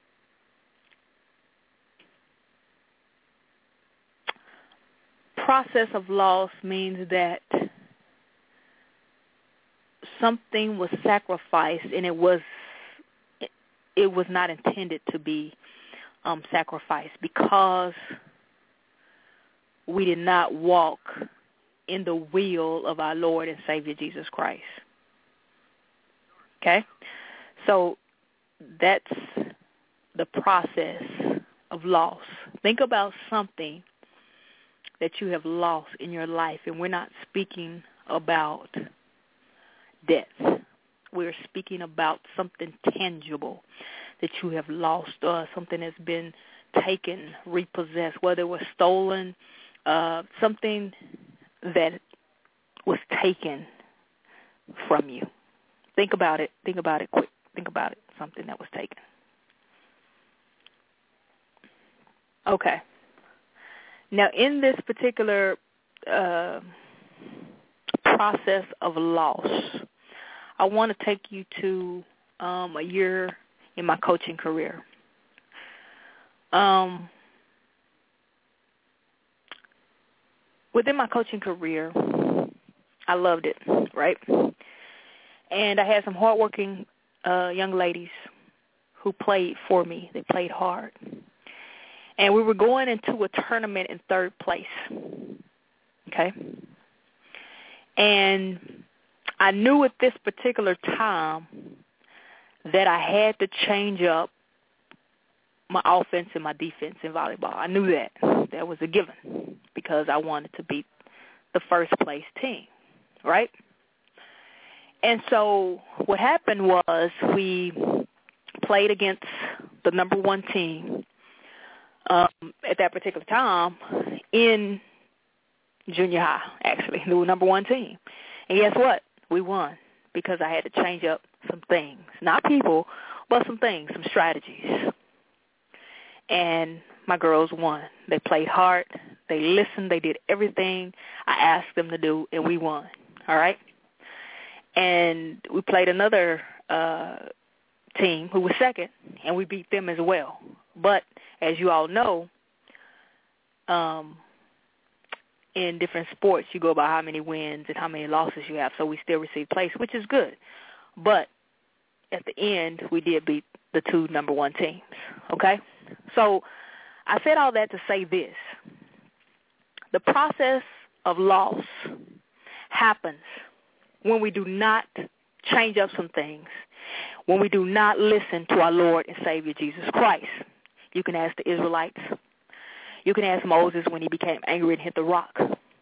process of loss means that something was sacrificed, and it was it was not intended to be um, sacrificed because we did not walk in the will of our Lord and Savior Jesus Christ. Okay? So that's the process of loss. Think about something that you have lost in your life, and we're not speaking about death. We're speaking about something tangible that you have lost, or something that's been taken, repossessed, whether it was stolen, uh, something that was taken from you. Think about it. Think about it quick. Think about it. Something that was taken. Okay. Now, in this particular uh, process of loss, I want to take you to um, a year in my coaching career. Um, within my coaching career, I loved it, right? And I had some hardworking uh, young ladies who played for me. They played hard. And we were going into a tournament in third place, okay? And I knew at this particular time that I had to change up my offense and my defense in volleyball. I knew that. That was a given because I wanted to beat the first place team, right? And so what happened was we played against the number one team um, at that particular time in junior high, actually, the number one team. And guess what? We won because I had to change up some things. Not people, but some things, some strategies. And my girls won. They played hard. They listened. They did everything I asked them to do, and we won. All right? And we played another uh, team who was second, and we beat them as well. But as you all know, um, in different sports, you go by how many wins and how many losses you have, so we still receive place, which is good. But at the end, we did beat the two number one teams, okay? So I said all that to say this. The process of loss happens when we do not change up some things, when we do not listen to our Lord and Savior Jesus Christ. You can ask the Israelites. You can ask Moses when he became angry and hit the rock.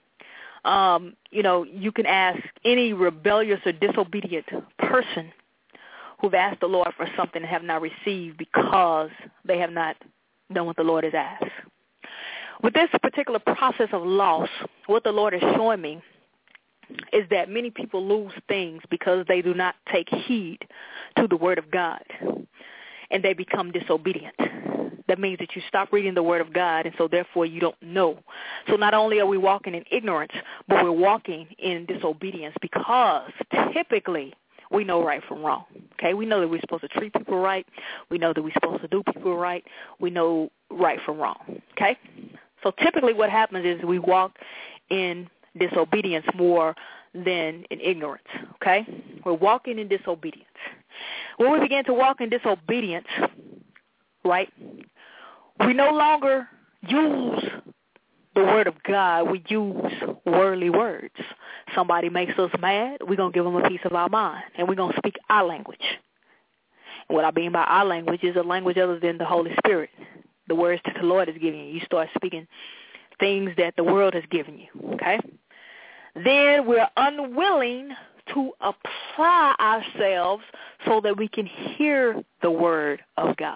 Um, you know, you can ask any rebellious or disobedient person who've asked the Lord for something and have not received because they have not done what the Lord has asked. With this particular process of loss, what the Lord is showing me is that many people lose things because they do not take heed to the Word of God, and they become disobedient. That means that you stop reading the Word of God, and so therefore you don't know. So not only are we walking in ignorance, but we're walking in disobedience because typically we know right from wrong. Okay, we know that we're supposed to treat people right. We know that we're supposed to do people right. We know right from wrong. Okay, so typically what happens is we walk in disobedience more than in ignorance. Okay, we're walking in disobedience. When we begin to walk in disobedience, right, we no longer use the Word of God. We use worldly words. Somebody makes us mad, we're going to give them a piece of our mind, and we're going to speak our language. And what I mean by our language is a language other than the Holy Spirit, the words that the Lord is giving you. You start speaking things that the world has given you, okay? Then we're unwilling to apply ourselves so that we can hear the Word of God.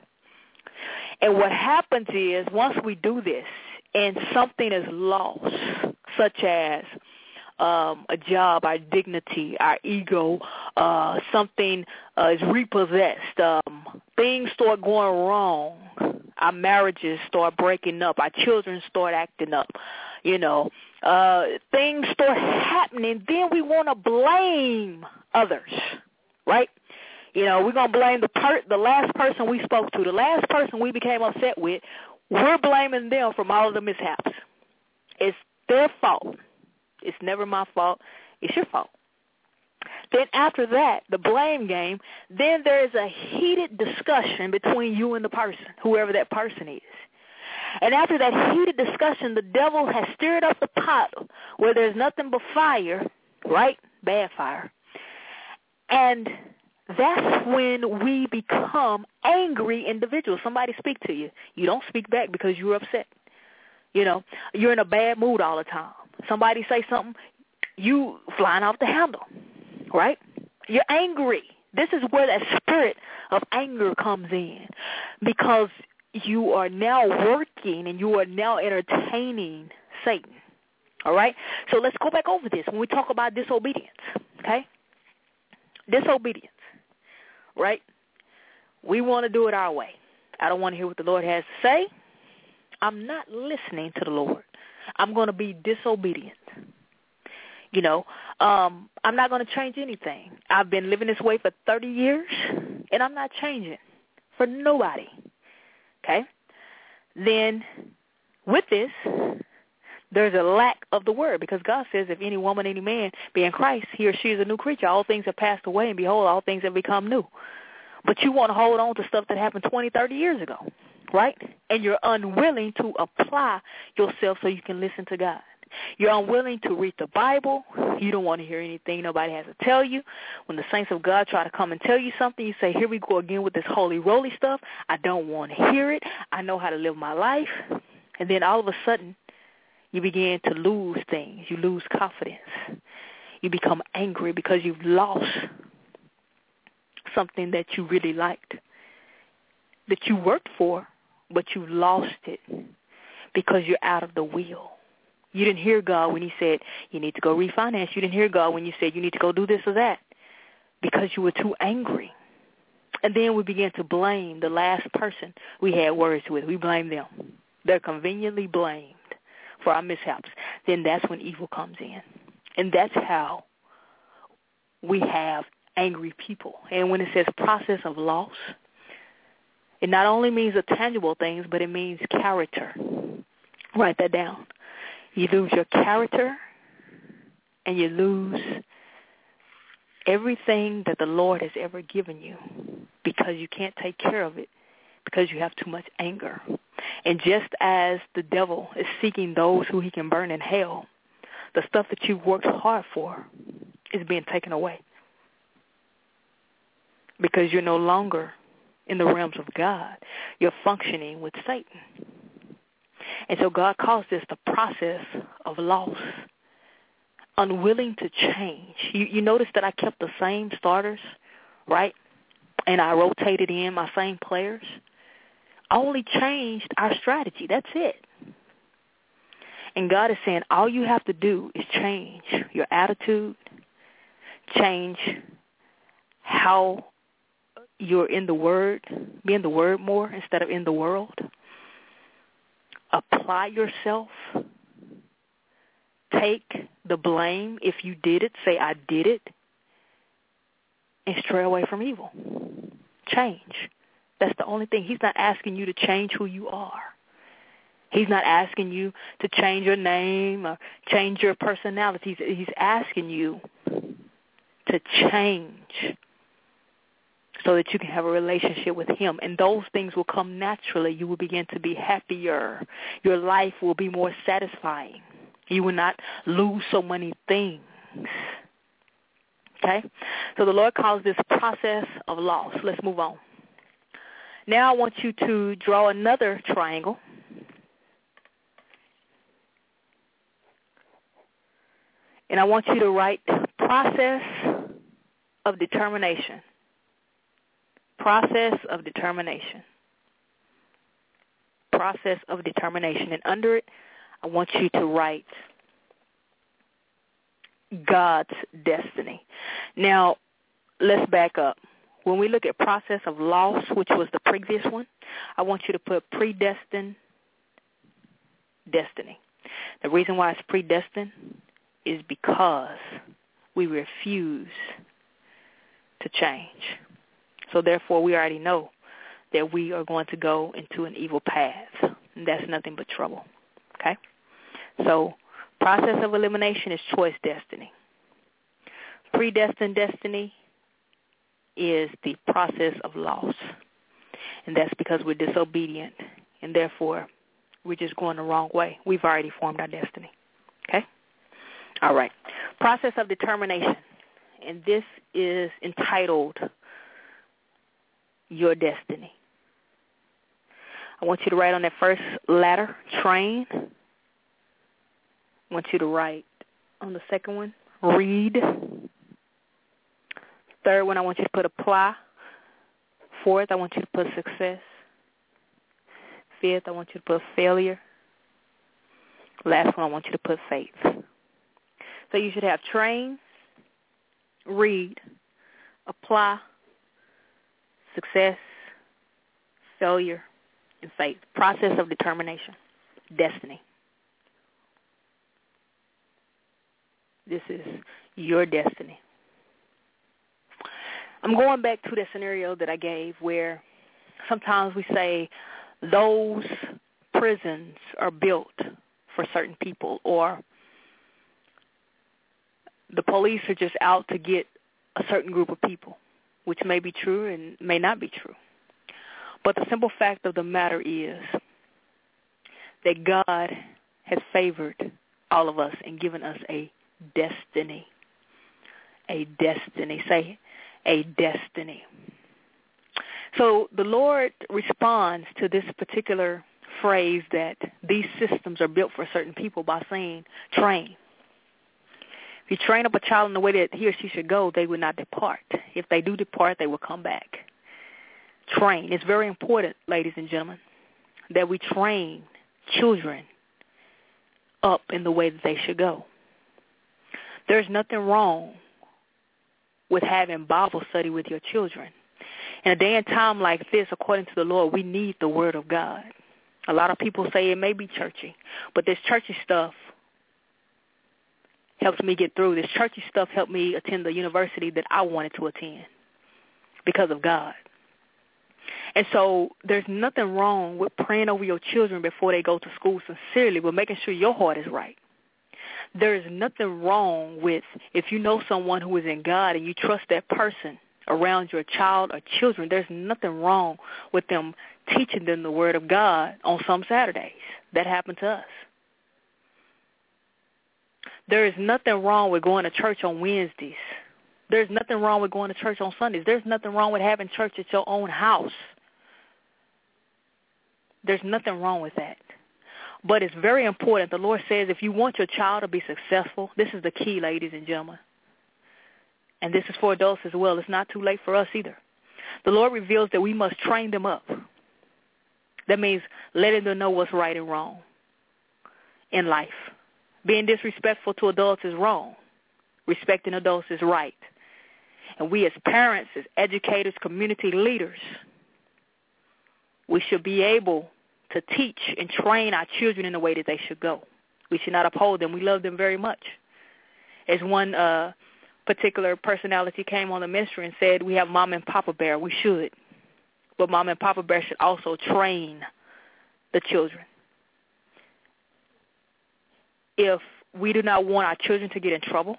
And what happens is once we do this and something is lost, such as um, a job, our dignity, our ego, uh, something uh, is repossessed, um, things start going wrong, our marriages start breaking up, our children start acting up, you know, uh, things start happening, then we want to blame others. right? You know, we're going to blame the per- the last person we spoke to, the last person we became upset with. We're blaming them from all of the mishaps. It's their fault. It's never my fault. It's your fault. Then after that, the blame game, then there is a heated discussion between you and the person, whoever that person is. And after that heated discussion, the devil has stirred up the pot where there's nothing but fire, right? Bad fire. And that's when we become angry individuals. Somebody speak to you. You don't speak back because you're upset. You know, you're in a bad mood all the time. Somebody say something, you flying off the handle, right? You're angry. This is where that spirit of anger comes in, because you are now working and you are now entertaining Satan, all right? So let's go back over this when we talk about disobedience, okay? Disobedience, right? We want to do it our way. I don't want to hear what the Lord has to say. I'm not listening to the Lord. I'm going to be disobedient. You know, um, I'm not going to change anything. I've been living this way for thirty years, and I'm not changing for nobody. Okay? Then with this, there's a lack of the word, because God says if any woman, any man be in Christ, he or she is a new creature. All things have passed away, and behold, all things have become new. But you want to hold on to stuff that happened twenty, thirty years ago, right? And you're unwilling to apply yourself so you can listen to God. You're unwilling to read the Bible. You don't want to hear anything nobody has to tell you. When the saints of God try to come and tell you something, you say, here we go again with this holy roly stuff. I don't want to hear it. I know how to live my life. And then all of a sudden, you begin to lose things. You lose confidence. You become angry because you've lost something that you really liked, that you worked for, but you lost it because you're out of the will. You didn't hear God when he said you need to go refinance. You didn't hear God when you said you need to go do this or that, because you were too angry. And then we began to blame the last person we had words with. We blame them. They're conveniently blamed for our mishaps. Then that's when evil comes in. And that's how we have angry people. And when it says process of loss, it not only means the tangible things, but it means character. Write that down. You lose your character, and you lose everything that the Lord has ever given you, because you can't take care of it, because you have too much anger. And just as the devil is seeking those who he can burn in hell, the stuff that you've worked hard for is being taken away, because you're no longer in the realms of God. You're functioning with Satan. And so God calls this the process of loss, unwilling to change. You, you notice that I kept the same starters, right? And I rotated in my same players. I only changed our strategy. That's it. And God is saying all you have to do is change your attitude, change how you're in the Word, be in the Word more instead of in the world. Apply yourself. Take the blame. If you did it, say, I did it. And stray away from evil. Change. That's the only thing. He's not asking you to change who you are. He's not asking you to change your name or change your personality. He's asking you to change so that you can have a relationship with him. And those things will come naturally. You will begin to be happier. Your life will be more satisfying. You will not lose so many things. Okay? So the Lord calls this process of loss. Let's move on. Now I want you to draw another triangle. And I want you to write process of determination. Process of determination. Process of determination. And under it, I want you to write God's destiny. Now, let's back up. When we look at process of loss, which was the previous one, I want you to put predestined destiny. The reason why it's predestined is because we refuse to change. So therefore, we already know that we are going to go into an evil path, and that's nothing but trouble. Okay? So process of elimination is choice destiny. Predestined destiny is the process of loss, and that's because we're disobedient, and therefore we're just going the wrong way. We've already formed our destiny. Okay? All right. Process of determination, and this is entitled Your Destiny. I want you to write on that first letter, train. I want you to write on the second one, read. Third one, I want you to put apply. Fourth, I want you to put success. Fifth, I want you to put failure. Last one, I want you to put faith. So you should have train, read, apply, success, failure, and faith. Process of determination, destiny. This is your destiny. I'm going back to the scenario that I gave where sometimes we say those prisons are built for certain people, or the police are just out to get a certain group of people, which may be true and may not be true. But the simple fact of the matter is that God has favored all of us and given us a destiny. A destiny. Say, a destiny. So the Lord responds to this particular phrase that these systems are built for certain people by saying, train. If you train up a child in the way that he or she should go, they will not depart. If they do depart, they will come back. Train. It's very important, ladies and gentlemen, that we train children up in the way that they should go. There's nothing wrong with having Bible study with your children. In a day and time like this, according to the Lord, we need the Word of God. A lot of people say it may be churchy, but this churchy stuff helps me get through. This churchy stuff helped me attend the university that I wanted to attend because of God. And so there's nothing wrong with praying over your children before they go to school sincerely, but making sure your heart is right. There is nothing wrong with if you know someone who is in God and you trust that person around your child or children, there's nothing wrong with them teaching them the Word of God on some Saturdays. That happened to us. There is nothing wrong with going to church on Wednesdays. There's nothing wrong with going to church on Sundays. There's nothing wrong with having church at your own house. There's nothing wrong with that. But it's very important. The Lord says if you want your child to be successful, this is the key, ladies and gentlemen. And this is for adults as well. It's not too late for us either. The Lord reveals that we must train them up. That means letting them know what's right and wrong in life. Being disrespectful to adults is wrong. Respecting adults is right. And we as parents, as educators, community leaders, we should be able to teach and train our children in the way that they should go. We should not uphold them. We love them very much. As one uh, particular personality came on the ministry and said, we have Mom and Papa Bear. We should. But Mom and Papa Bear should also train the children. If we do not want our children to get in trouble,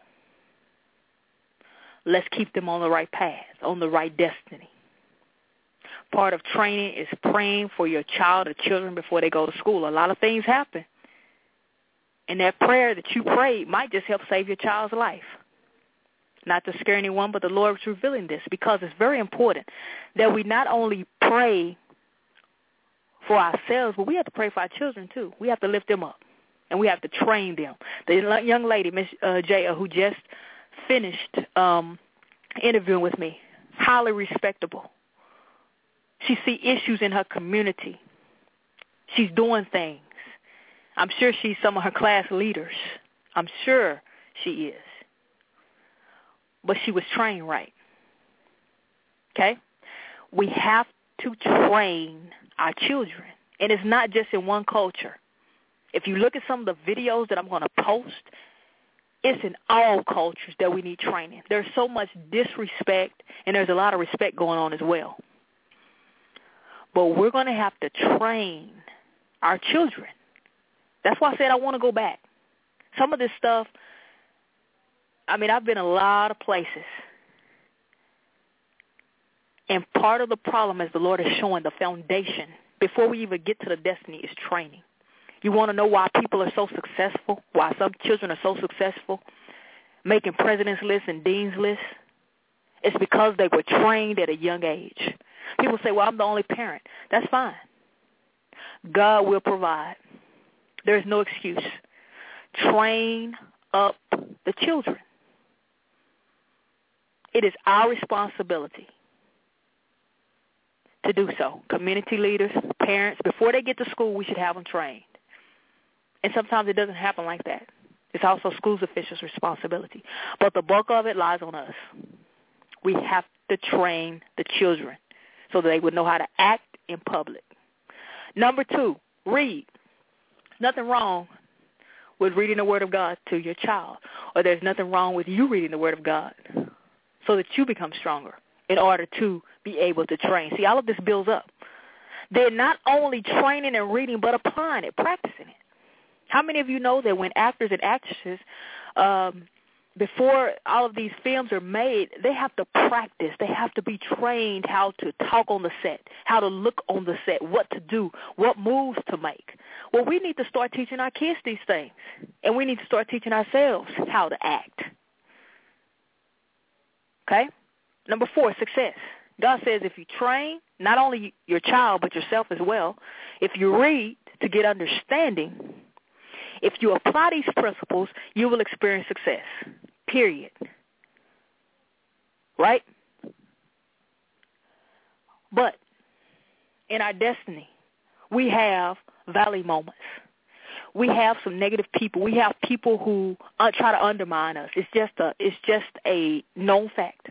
let's keep them on the right path, on the right destiny. Part of training is praying for your child or children before they go to school. A lot of things happen. And that prayer that you prayed might just help save your child's life. Not to scare anyone, but the Lord is revealing this because it's very important that we not only pray for ourselves, but we have to pray for our children too. We have to lift them up, and we have to train them. The young lady, Miss uh, Jaya, who just finished um, interviewing with me, highly respectable. She sees issues in her community. She's doing things. I'm sure she's some of her class leaders. I'm sure she is. But she was trained right. Okay? We have to train our children. And it's not just in one culture. If you look at some of the videos that I'm going to post, It's in all cultures that we need training. There's so much disrespect, and there's a lot of respect going on as well. But we're going to have to train our children. That's why I said I want to go back. Some of this stuff, I mean, I've been a lot of places. And part of the problem, as the Lord is showing, the foundation, before we even get to the destiny, is training. You want to know why people are so successful, why some children are so successful, making president's lists and dean's lists? It's because they were trained at a young age. People say, well, I'm the only parent. That's fine. God will provide. There's no excuse. Train up the children. It is our responsibility to do so. Community leaders, parents, before they get to school, we should have them trained. And sometimes it doesn't happen like that. It's also schools officials' responsibility. But the bulk of it lies on us. We have to train the children so that they would know how to act in public. Number two, read. Nothing wrong with reading the Word of God to your child, or there's nothing wrong with you reading the Word of God so that you become stronger in order to be able to train. See, all of this builds up. They're not only training and reading, but applying it, practicing it. How many of you know that when actors and actresses, um, before all of these films are made, they have to practice. They have to be trained how to talk on the set, how to look on the set, what to do, what moves to make. Well, we need to start teaching our kids these things, and we need to start teaching ourselves how to act. Okay? Number four, success. God says if you train, not only your child but yourself as well, if you read to get understanding, if you apply these principles, you will experience success, period. Right? But in our destiny, we have valley moments. We have some negative people. We have people who uh, try to undermine us. It's just a, it's just a known fact.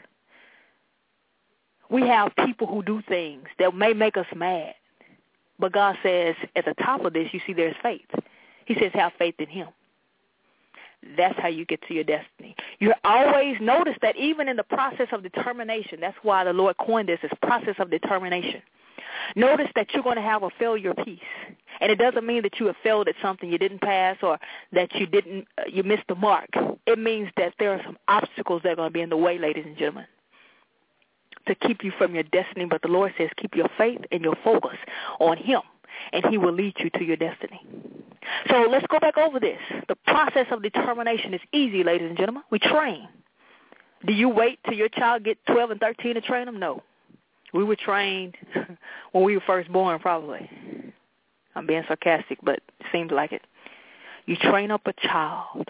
We have people who do things that may make us mad. But God says at the top of this, you see there's faith. He says have faith in him. That's how you get to your destiny. You always notice that even in the process of determination, that's why the Lord coined this as process of determination. Notice that you're going to have a failure piece. And it doesn't mean that you have failed at something, you didn't pass, or that you didn't, uh, you missed the mark. It means that there are some obstacles that are going to be in the way, ladies and gentlemen, to keep you from your destiny. But the Lord says keep your faith and your focus on him, and he will lead you to your destiny. So let's go back over this. The process of determination is easy, ladies and gentlemen. We train. Do you wait till your child get twelve and thirteen to train them? No. We were trained when we were first born, probably. I'm being sarcastic, but it seems like it. You train up a child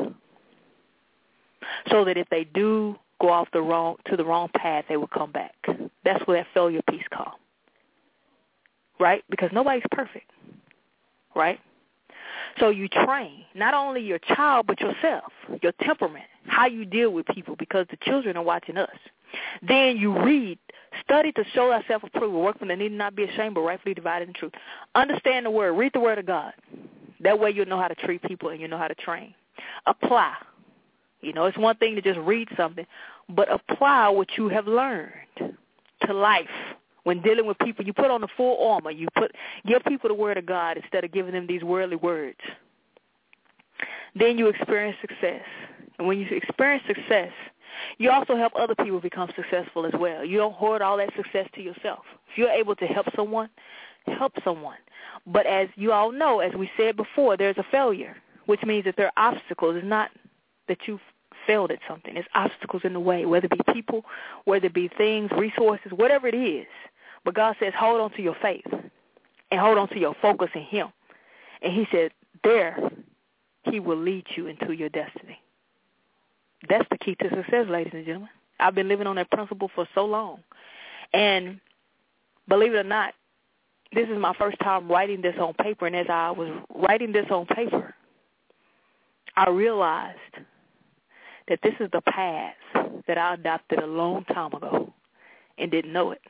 so that if they do go off the wrong to the wrong path, they will come back. That's where that failure piece comes. Right? Because nobody's perfect. Right? So you train not only your child but yourself, your temperament, how you deal with people, because the children are watching us. Then you read, study to show thyself approved, work from the need not be ashamed, but rightfully divided in truth. Understand the word. Read the word of God. That way you'll know how to treat people and you know how to train. Apply. You know, it's one thing to just read something, but apply what you have learned to life. When dealing with people, you put on the full armor. You put give people the word of God instead of giving them these worldly words. Then you experience success. And when you experience success, you also help other people become successful as well. You don't hoard all that success to yourself. If you're able to help someone, help someone. But as you all know, as we said before, there's a failure, which means that there are obstacles. It's not that you've failed at something. There's obstacles in the way, whether it be people, whether it be things, resources, whatever it is. But God says, hold on to your faith and hold on to your focus in him. And he said, there, he will lead you into your destiny. That's the key to success, ladies and gentlemen. I've been living on that principle for so long. And believe it or not, this is my first time writing this on paper. And as I was writing this on paper, I realized that this is the path that I adopted a long time ago and didn't know it.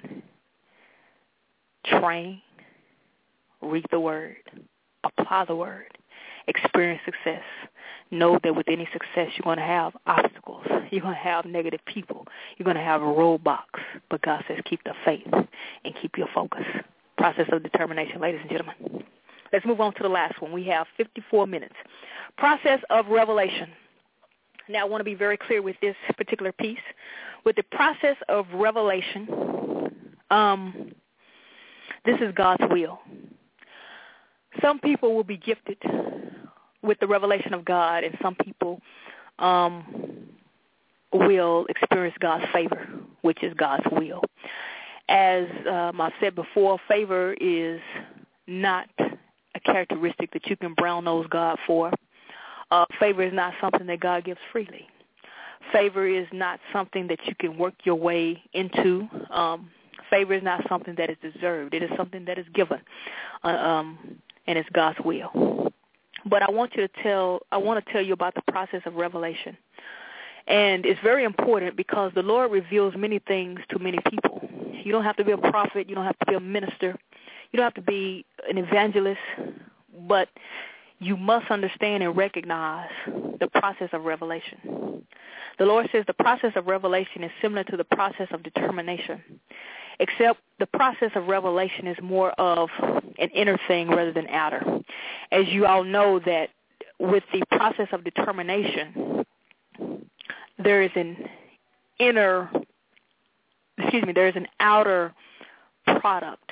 Train, read the word, apply the word, experience success. Know that with any success, you're going to have obstacles. You're going to have negative people. You're going to have roadblocks. But God says keep the faith and keep your focus. Process of determination, ladies and gentlemen. Let's move on to the last one. We have fifty-four minutes. Process of revelation. Now, I want to be very clear with this particular piece. With the process of revelation, um, this is God's will. Some people will be gifted with the revelation of God, and some people um, will experience God's favor, which is God's will. As um, I've said before, favor is not a characteristic that you can brown-nose God for. Uh, favor is not something that God gives freely. Favor is not something that you can work your way into. Um, favor is not something that is deserved. It is something that is given, uh, um, and it's God's will. But I want you to tell, I want to tell you about the process of revelation. And it's very important because the Lord reveals many things to many people. You don't have to be a prophet. You don't have to be a minister. You don't have to be an evangelist. But you must understand and recognize the process of revelation. The Lord says the process of revelation is similar to the process of determination, except the process of revelation is more of an inner thing rather than outer. As you all know that with the process of determination, there is an inner, excuse me, there is an outer product.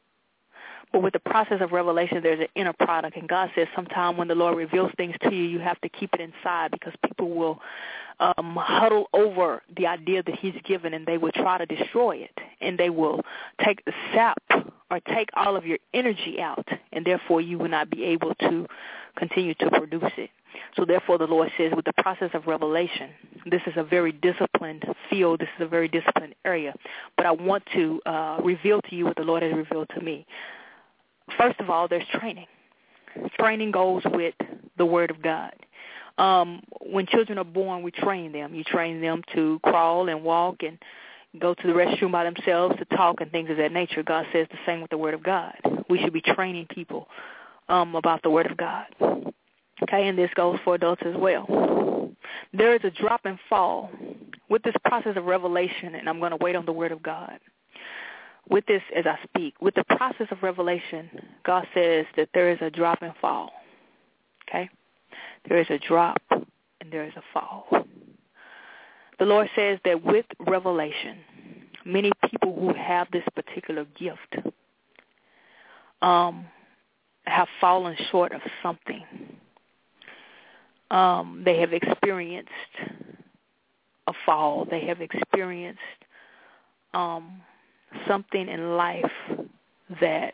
But with the process of revelation, there's an inner product. And God says sometime when the Lord reveals things to you, you have to keep it inside because people will um, huddle over the idea that he's given, and they will try to destroy it. And they will take the sap or take all of your energy out, and therefore you will not be able to continue to produce it. So therefore the Lord says with the process of revelation, this is a very disciplined field. This is a very disciplined area. But I want to uh, reveal to you what the Lord has revealed to me. First of all, there's training. Training goes with the Word of God. Um, when children are born, we train them. You train them to crawl and walk and go to the restroom by themselves, to talk and things of that nature. God says the same with the Word of God. We should be training people um, about the Word of God. Okay, and this goes for adults as well. There is a drop and fall with this process of revelation, and I'm going to wait on the Word of God. With this, as I speak, with the process of revelation, God says that there is a drop and fall, okay? There is a drop and there is a fall. The Lord says that with revelation, many people who have this particular gift um, have fallen short of something. Um, they have experienced a fall. They have experienced um something in life that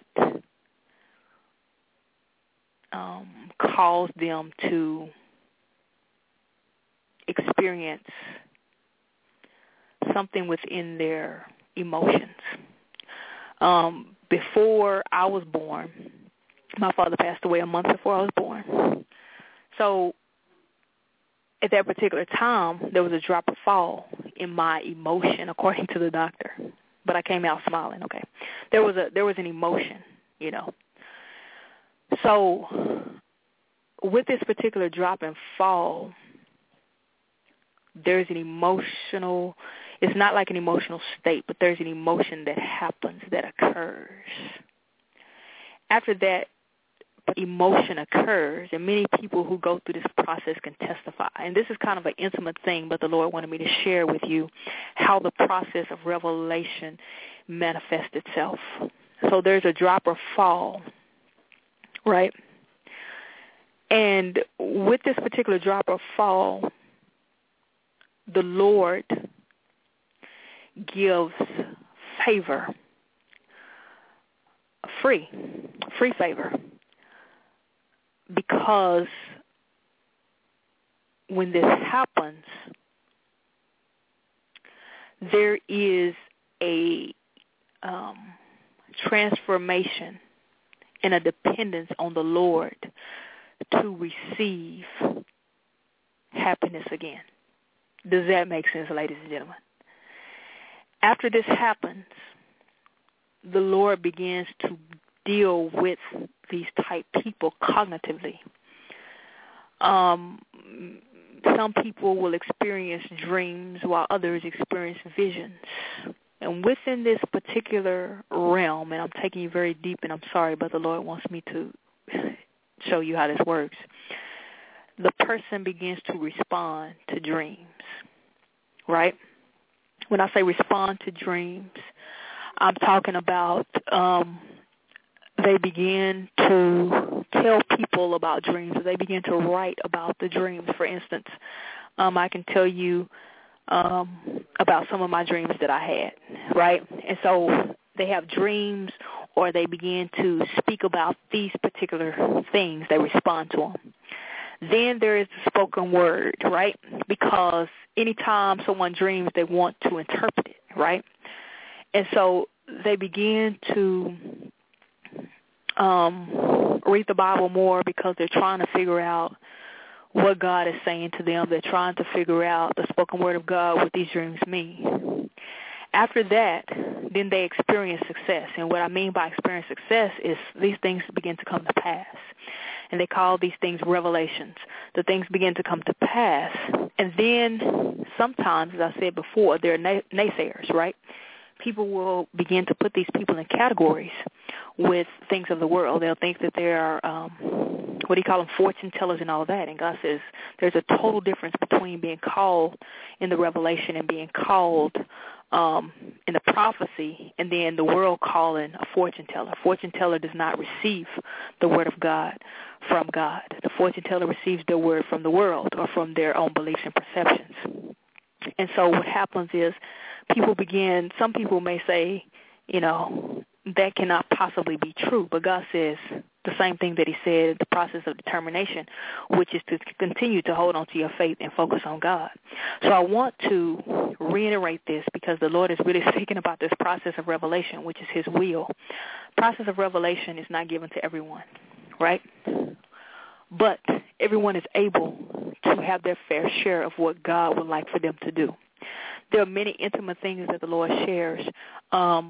um, caused them to experience something within their emotions. Um, before I was born, my father passed away a month before I was born. So at that particular time, there was a drop or fall in my emotion, according to the doctor. But I came out smiling, okay. There was a there was an emotion, you know. So with this particular drop and fall, there's an emotional, it's not like an emotional state, but there's an emotion that happens, that occurs. After that emotion occurs, and many people who go through this process can testify. And this is kind of an intimate thing, but the Lord wanted me to share with you how the process of revelation manifests itself. So there's a drop or fall, right? And with this particular drop or fall, the Lord gives favor, free, free favor. Because when this happens, there is a um, transformation and a dependence on the Lord to receive happiness again. Does that make sense, ladies and gentlemen? After this happens, the Lord begins to deal with these type people cognitively um, some people will experience dreams while others experience visions. And within this particular realm, and I'm taking you very deep, and I'm sorry, but the Lord wants me to show you how this works, the person begins to respond to dreams, right? When I say respond to dreams, I'm talking about um, they begin to tell people about dreams. They begin to write about the dreams. For instance, um, I can tell you um, about some of my dreams that I had, right? And so they have dreams, or they begin to speak about these particular things. They respond to them. Then there is the spoken word, right? Because anytime someone dreams, they want to interpret it, right? And so they begin to um, read the Bible more because they're trying to figure out what God is saying to them. They're trying to figure out the spoken word of God, what these dreams mean. After that, then they experience success. And what I mean by experience success is these things begin to come to pass. And they call these things revelations. The things begin to come to pass. And then sometimes, as I said before, there are nay- naysayers, right? People will begin to put these people in categories with things of the world. They'll think that they are, um, what do you call them, fortune tellers and all that. And God says there's a total difference between being called in the revelation and being called um, in the prophecy, and then the world calling a fortune teller. A fortune teller does not receive the word of God from God. The fortune teller receives their word from the world or from their own beliefs and perceptions. And so what happens is people begin, some people may say, you know, that cannot possibly be true. But God says the same thing that he said, the process of determination, which is to continue to hold on to your faith and focus on God. So I want to reiterate this because the Lord is really speaking about this process of revelation, which is his will. Process of revelation is not given to everyone, right? But everyone is able to have their fair share of what God would like for them to do. There are many intimate things that the Lord shares um,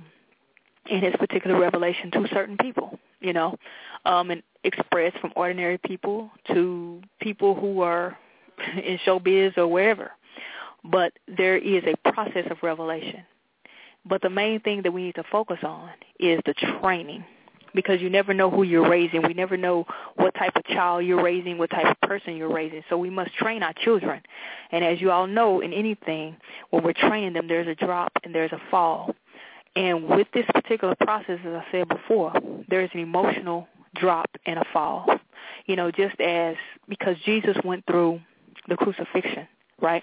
in his particular revelation to certain people, you know, um, and expressed from ordinary people to people who are in showbiz or wherever. But there is a process of revelation. But the main thing that we need to focus on is the training, because you never know who you're raising. We never know what type of child you're raising, what type of person you're raising. So we must train our children. And as you all know, in anything, when we're training them, there's a drop and there's a fall. And with this particular process, as I said before, there's an emotional drop and a fall. You know, just as because Jesus went through the crucifixion, right?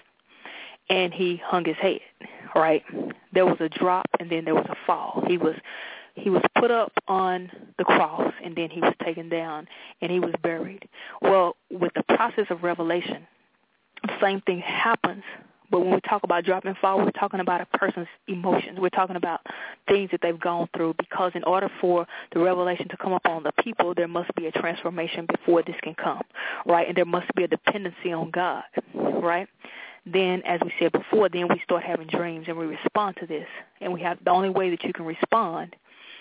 And he hung his head, right? There was a drop and then there was a fall. He was He was put up on the cross, and then he was taken down, and he was buried. Well, with the process of revelation, the same thing happens. But when we talk about drop and fall, we're talking about a person's emotions. We're talking about things that they've gone through, because in order for the revelation to come upon the people, there must be a transformation before this can come, right? And there must be a dependency on God, right? Then, as we said before, then we start having dreams, and we respond to this. And we have the only way that you can respond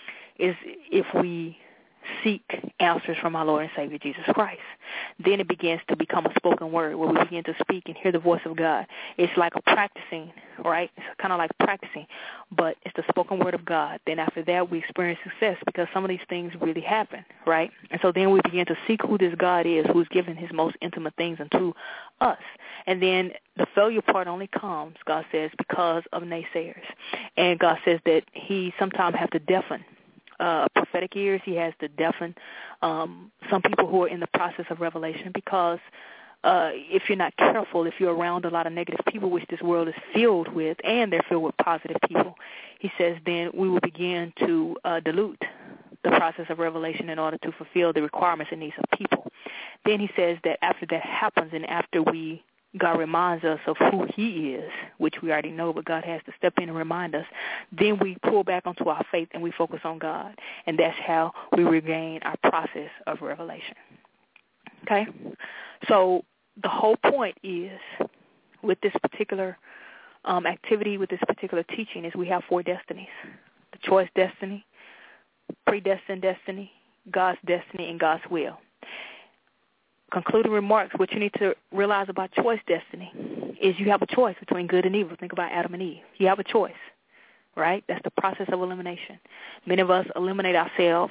is if we seek answers from our Lord and Savior Jesus Christ. Then it begins to become a spoken word where we begin to speak and hear the voice of God. It's like a practicing, right? It's kind of like practicing, but it's the spoken word of God. Then after that, we experience success because some of these things really happen, right? And so then we begin to seek who this God is, who's given his most intimate things unto us. And then the failure part only comes, God says, because of naysayers. And God says that he sometimes has to deafen Uh, prophetic ears. He has to deafen um, some people who are in the process of revelation, because uh, if you're not careful, if you're around a lot of negative people, which this world is filled with, and they're filled with positive people, he says then we will begin to uh, dilute the process of revelation in order to fulfill the requirements and needs of people. Then he says that after that happens, and after we God reminds us of who he is, which we already know, but God has to step in and remind us. Then we pull back onto our faith and we focus on God. And that's how we regain our process of revelation. Okay? So the whole point is, with this particular um, activity, with this particular teaching, is we have four destinies. The choice destiny, predestined destiny, God's destiny, and God's will. concluding remarks, what you need to realize about choice destiny is you have a choice between good and evil. Think about Adam and Eve. You have a choice, right? That's the process of elimination. Many of us eliminate ourselves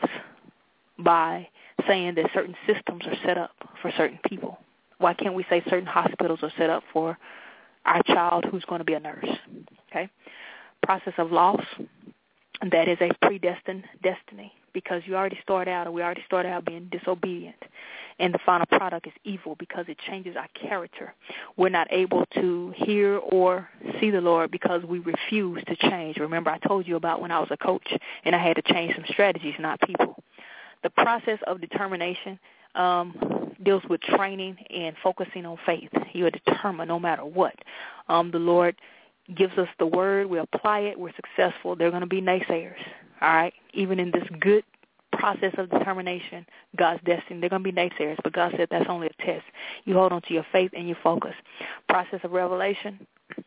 by saying that certain systems are set up for certain people. Why can't we say certain hospitals are set up for our child who's going to be a nurse? Okay? Process of loss, that is a predestined destiny because you already start out, or we already started out being disobedient. And the final product is evil because it changes our character. We're not able to hear or see the Lord because we refuse to change. Remember, I told you about when I was a coach and I had to change some strategies, not people. The process of determination um, deals with training and focusing on faith. You are determined no matter what. Um, the Lord gives us the word. We apply it. We're successful. There are going to be naysayers, all right? Even in this good process of determination, God's destiny, they're going to be naysayers, but God said that's only a test. You hold on to your faith and you focus. Process of revelation,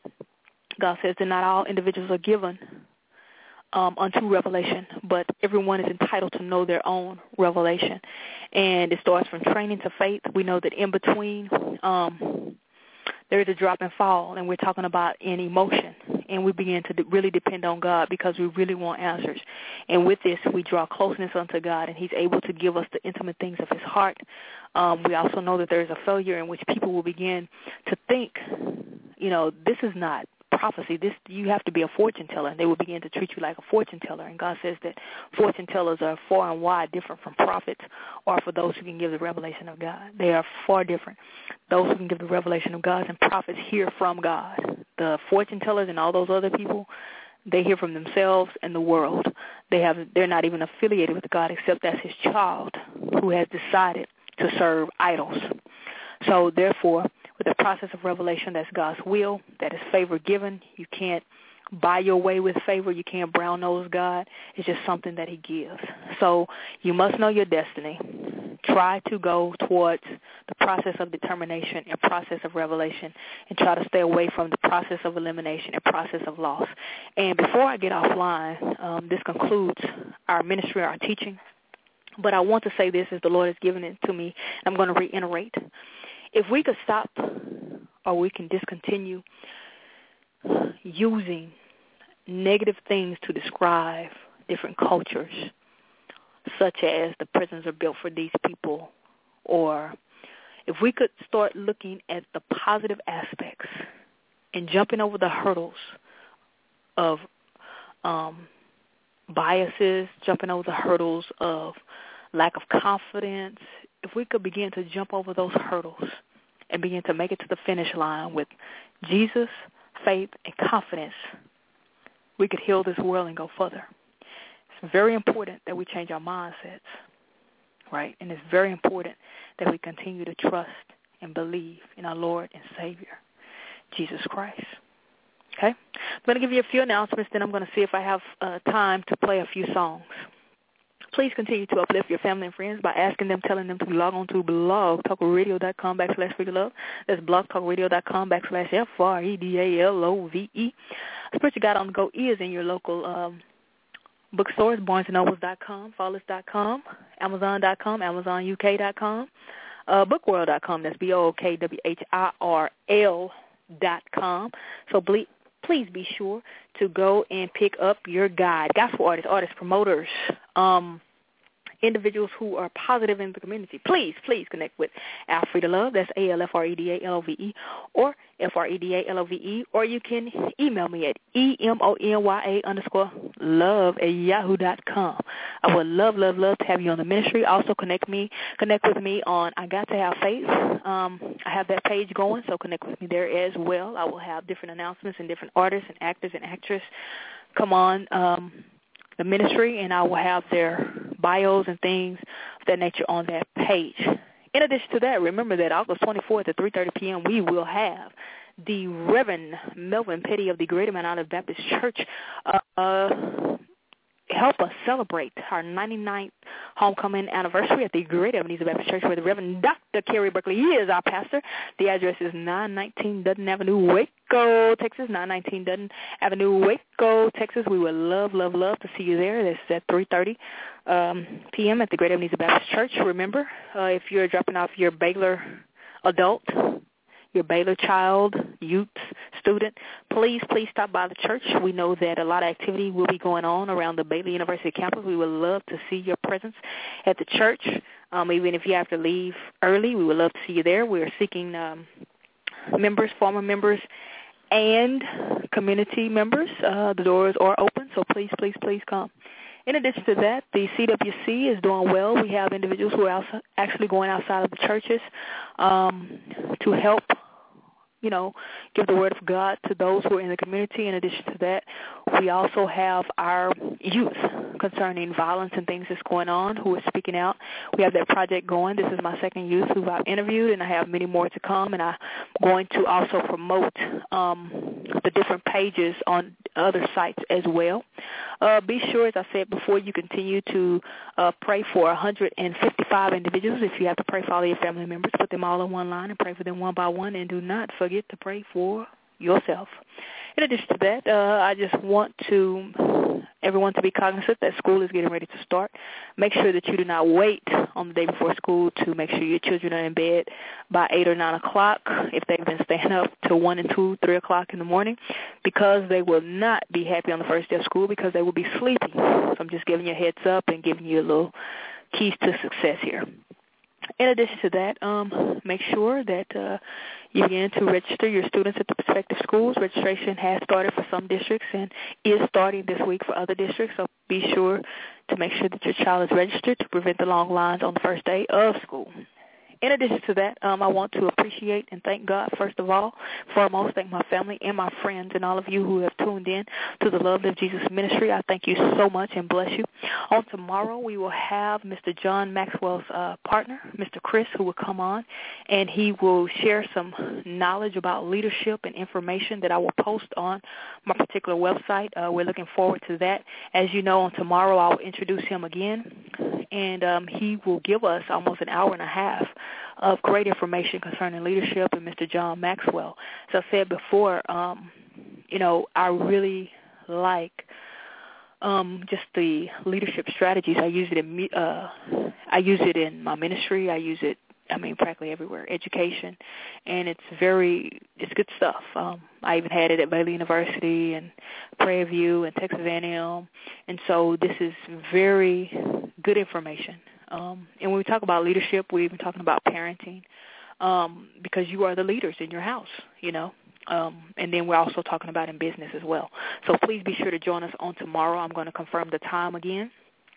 God says that not all individuals are given um, unto revelation, but everyone is entitled to know their own revelation. And it starts from training to faith. We know that in between um, there is a drop and fall, and we're talking about in emotion. And we begin to really depend on God because we really want answers. And with this, we draw closeness unto God, and he's able to give us the intimate things of his heart. Um, we also know that there is a failure in which people will begin to think, you know, this is not prophecy. This you have to be a fortune teller, and they will begin to treat you like a fortune teller. And God says that fortune tellers are far and wide different from prophets or for those who can give the revelation of God. They are far different. Those who can give the revelation of God and prophets hear from God. The fortune tellers and all those other people, they hear from themselves and the world. They have they're not even affiliated with God except as his child who has decided to serve idols. So therefore, with the process of revelation, that's God's will. That is favor given. You can't buy your way with favor. You can't brown nose God. It's just something that he gives. So you must know your destiny. Try to go towards the process of determination and process of revelation, and try to stay away from the process of elimination and process of loss. And before I get offline, um, this concludes our ministry, our teaching. But I want to say this as the Lord has given it to me. I'm going to reiterate. If we could stop or we can discontinue using negative things to describe different cultures, such as the prisons are built for these people, or if we could start looking at the positive aspects and jumping over the hurdles of um, biases, jumping over the hurdles of lack of confidence, if we could begin to jump over those hurdles and begin to make it to the finish line with Jesus, faith, and confidence, we could heal this world and go further. It's very important that we change our mindsets, right? And it's very important that we continue to trust and believe in our Lord and Savior, Jesus Christ. Okay? I'm going to give you a few announcements, then I'm going to see if I have uh, time to play a few songs. Please continue to uplift your family and friends by asking them, telling them to log on to blogtalkradio.com backslash Free to Love. That's blogtalkradio.com backslash F R E D A L O V E. Spiritual God on the Go is in your local um, bookstores, barnes and nobles dot com, fowlers dot com, amazon dot com, amazon U K dot com, uh, bookworld dot com. That's B O O K W H I R L dot com. So please, please be sure to go and pick up your guide. Gospel artists, artists, promoters, um, individuals who are positive in the community. Please, please connect with Free to Love. That's A L F R E D A L O V E or F R E D A L O V E, or you can email me at E M O N Y A underscore love at yahoo dot com. I would love, love, love to have you on the ministry. Also connect me, connect with me on I Got to Have Faith. Um, I have that page going, so connect with me there as well. I will have different announcements and different artists and actors and actresses come on um, the ministry, and I will have their bios and things of that nature on that page. In addition to that, remember that August twenty-fourth at three thirty p.m. we will have the Reverend Melvin Petty of the Greater Mount Olive Baptist Church uh, help us celebrate our ninety-ninth homecoming anniversary at the Great Ebenezer Baptist Church, where the Reverend Doctor Kerry Berkeley is our pastor. The address is nine nineteen Dutton Avenue, Waco, Texas, nine nineteen Dutton Avenue, Waco, Texas. We would love, love, love to see you there. That's at three thirty um, p.m. at the Great Ebenezer Baptist Church. Remember, uh, if you're dropping off your Baylor adult, your Baylor child, youth, student, please, please stop by the church. We know that a lot of activity will be going on around the Baylor University campus. We would love to see your presence at the church. Um, even if you have to leave early, we would love to see you there. We are seeking um, members, former members, and community members. Uh, the doors are open, so please, please, please come. In addition to that, the C W C is doing well. We have individuals who are also actually going outside of the churches um, to help, you know, give the word of God to those who are in the community. In addition to that, we also have our youth concerning violence and things that's going on who are speaking out. We have that project going. This is my second youth who I've interviewed, and I have many more to come, and I'm going to also promote um, the different pages on other sites as well. Uh, be sure, as I said before, you continue to uh, pray for one hundred fifty-five individuals. If you have to pray for all your family members, put them all in one line and pray for them one by one, and do not forget to pray for yourself. In addition to that, uh, I just want to everyone to be cognizant that school is getting ready to start. Make sure that you do not wait on the day before school to make sure your children are in bed by eight or nine o'clock if they've been staying up till one and two, three o'clock in the morning, because they will not be happy on the first day of school because they will be sleepy. So I'm just giving you a heads up and giving you a little keys to success here. In addition to that, um, make sure that uh, you begin to register your students at the prospective schools. Registration has started for some districts and is starting this week for other districts, so be sure to make sure that your child is registered to prevent the long lines on the first day of school. In addition to that, um, I want to appreciate and thank God, first of all, foremost, thank my family and my friends and all of you who have tuned in to the Love Live Jesus Ministry. I thank you so much and bless you. On tomorrow, we will have Mister John Maxwell's uh, partner, Mister Chris, who will come on, and he will share some knowledge about leadership and information that I will post on my particular website. Uh, we're looking forward to that. As you know, on tomorrow, I'll introduce him again, and um, he will give us almost an hour and a half of great information concerning leadership and Mister John Maxwell. As I said before, um, you know, I really like um, just the leadership strategies. I use it in uh, I use it in my ministry. I use it, I mean, practically everywhere, education, and it's very, it's good stuff. Um, I even had it at Baylor University and Prairie View and Texas A and M, and so this is very good information. Um, and when we talk about leadership, we're even talking about parenting, um, because you are the leaders in your house, you know. Um, and then we're also talking about in business as well. So please be sure to join us on tomorrow. I'm going to confirm the time again.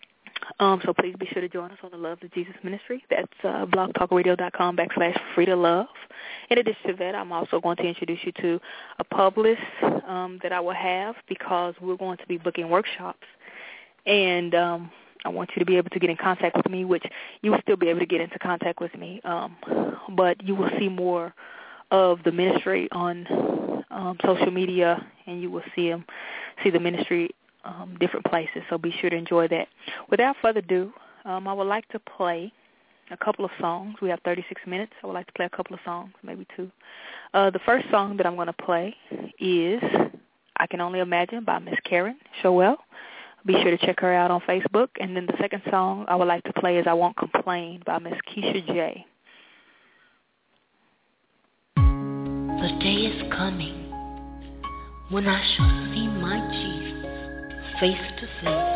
Um, so please be sure to join us on the Love Live Jesus Ministry. That's uh, blogtalkradio.com backslash free to love. In addition to that, I'm also going to introduce you to a publicist um, that I will have, because we're going to be booking workshops. And um, I want you to be able to get in contact with me, which you will still be able to get into contact with me. Um, but you will see more of the ministry on um, social media, and you will see them, see the ministry Um, different places, so be sure to enjoy that. Without further ado, um, I would like to play a couple of songs. We have thirty-six minutes. I would like to play a couple of songs, maybe two. Uh, the first song that I'm going to play is I Can Only Imagine by Miss Karen Showell. Be sure to check her out on Facebook. And then the second song I would like to play is I Won't Complain by Miss Keisha J. The day is coming when I shall see my Jesus face to face.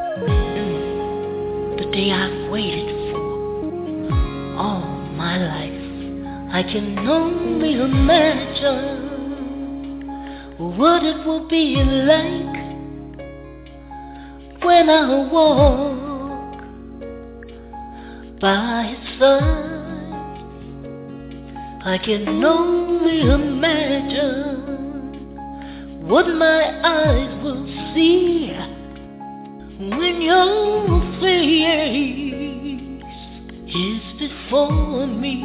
Mm. The day I've waited for all my life. I can only imagine what it will be like when I walk by his side. I can only imagine what my eyes will see when your face is before me.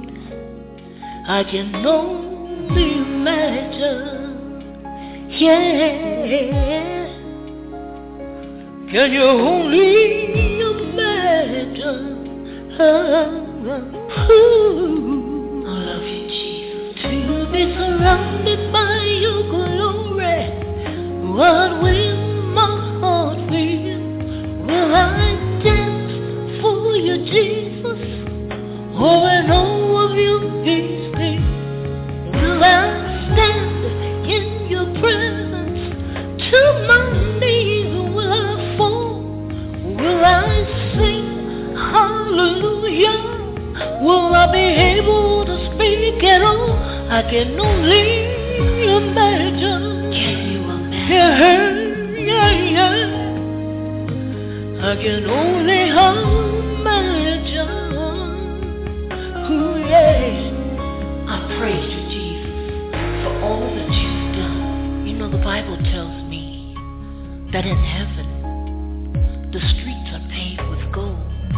I can only imagine, yeah. Can you only imagine? Ooh, I love you, Jesus. To be surrounded by your glory, what will my heart feel? Will I dance for you, Jesus? Oh, and all of your these things. Will I stand in your presence? To my knees will I fall? Will I sing hallelujah? Will I be able to speak at all? I can only imagine. Can you imagine? Yeah, yeah, yeah. I can only imagine. Ooh, yeah. I praise you, Jesus, for all that you've done. You know, the Bible tells me that in heaven, the streets are paved with gold,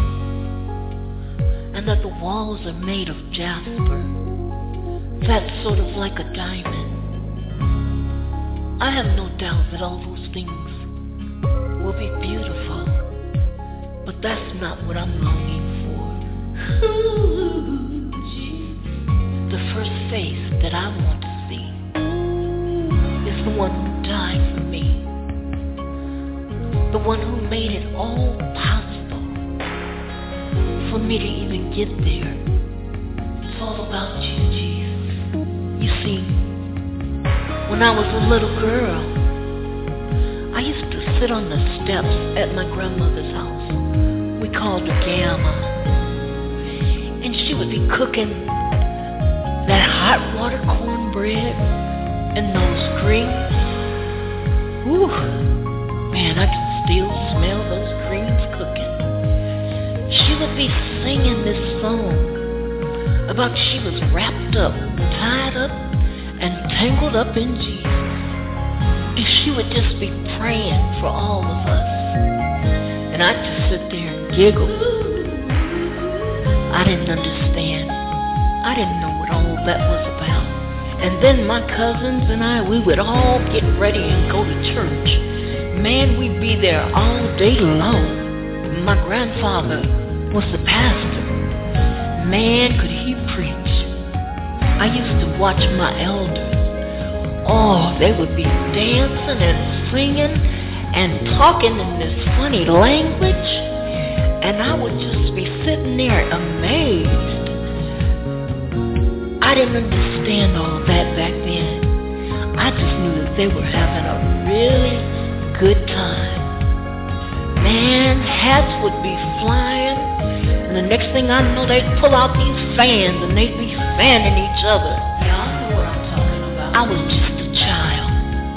and that the walls are made of jasper. That's sort of like a diamond. I have no doubt that all those things will be beautiful, but that's not what I'm longing for. Ooh, Jesus. The first face that I want to see is the one who died for me, the one who made it all possible for me to even get there. It's all about you, Jesus. You see, when I was a little girl, I used to sit on the steps at my grandmother's house. We called her Gamma. And she would be cooking that hot water cornbread and those greens. Ooh, man, I can still smell those greens cooking. She would be singing this song about she was wrapped up, tied up, and tangled up in Jesus. And she would just be praying for all of us. And I'd just sit there and giggle. I didn't understand. I didn't know what all that was about. And then my cousins and I, we would all get ready and go to church. Man, we'd be there all day long. My grandfather was the pastor. Man, could he preach. I used to watch my elders. Oh, they would be dancing and singing and talking in this funny language. And I would just be sitting there amazed. I didn't understand all that back then. I just knew that they were having a really good time. Man, hats would be flying. And the next thing I know, they'd pull out these fans and they'd be fanning each other. Y'all know what I'm talking about. I was just a child.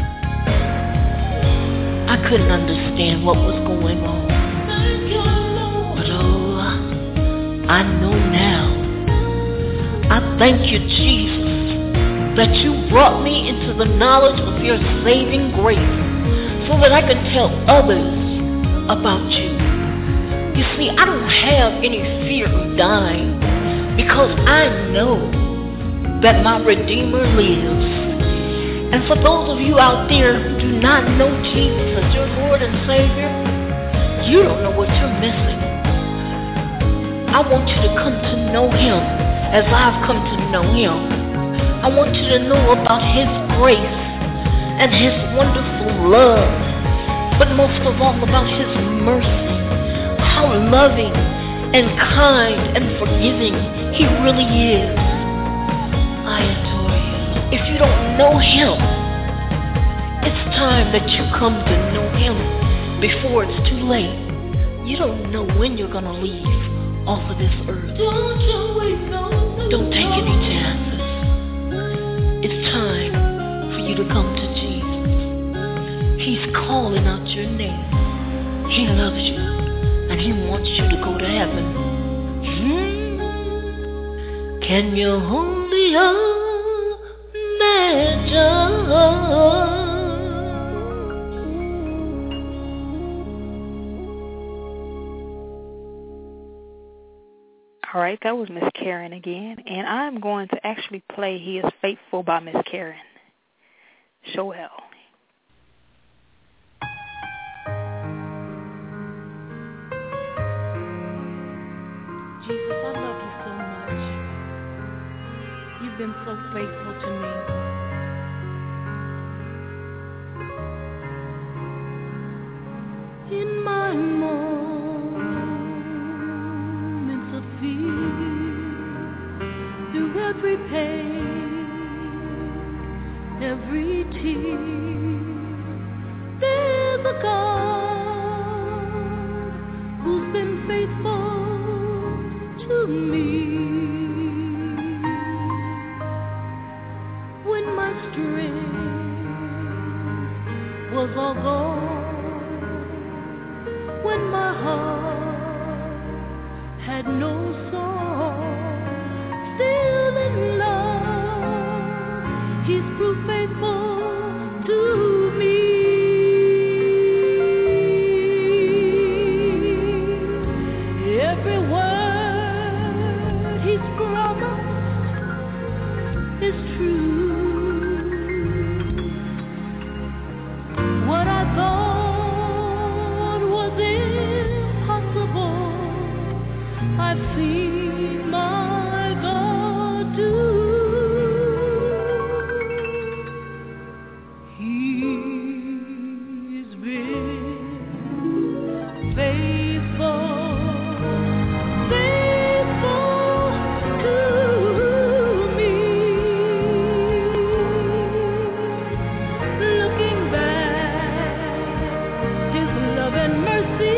I couldn't understand what was going on. But oh, I know now. I thank you, Jesus, that you brought me into the knowledge of your saving grace so that I can tell others about you. You see, I don't have any fear of dying because I know that my Redeemer lives. And for those of you out there who do not know Jesus as your Lord and Savior, you don't know what you're missing. I want you to come to know Him as I've come to know Him. I want you to know about His grace and His wonderful love, but most of all about His mercy, how loving and kind and forgiving He really is. I adore you. If you don't know Him, it's time that you come to know Him before it's too late. You don't know when you're going to leave off of this earth. Don't you wait, no, don't take any chances. It's time for you to come to Jesus. He's calling out your name. He loves you and He wants you to go to heaven. Hmm? Can you only imagine? All right, that was Miss Karen again, and I'm going to actually play He is Faithful by Miss Karen. Shoel. Been so faithful to me. In my moments of fear, through every pain, every tear, there's a God who's been faithful to me. Was all gone when my heart had no song. Still in love, He's proved faithful to me. Every word He's promised is true. I've seen my God do. He's been faithful, faithful to me. Looking back, His love and mercy,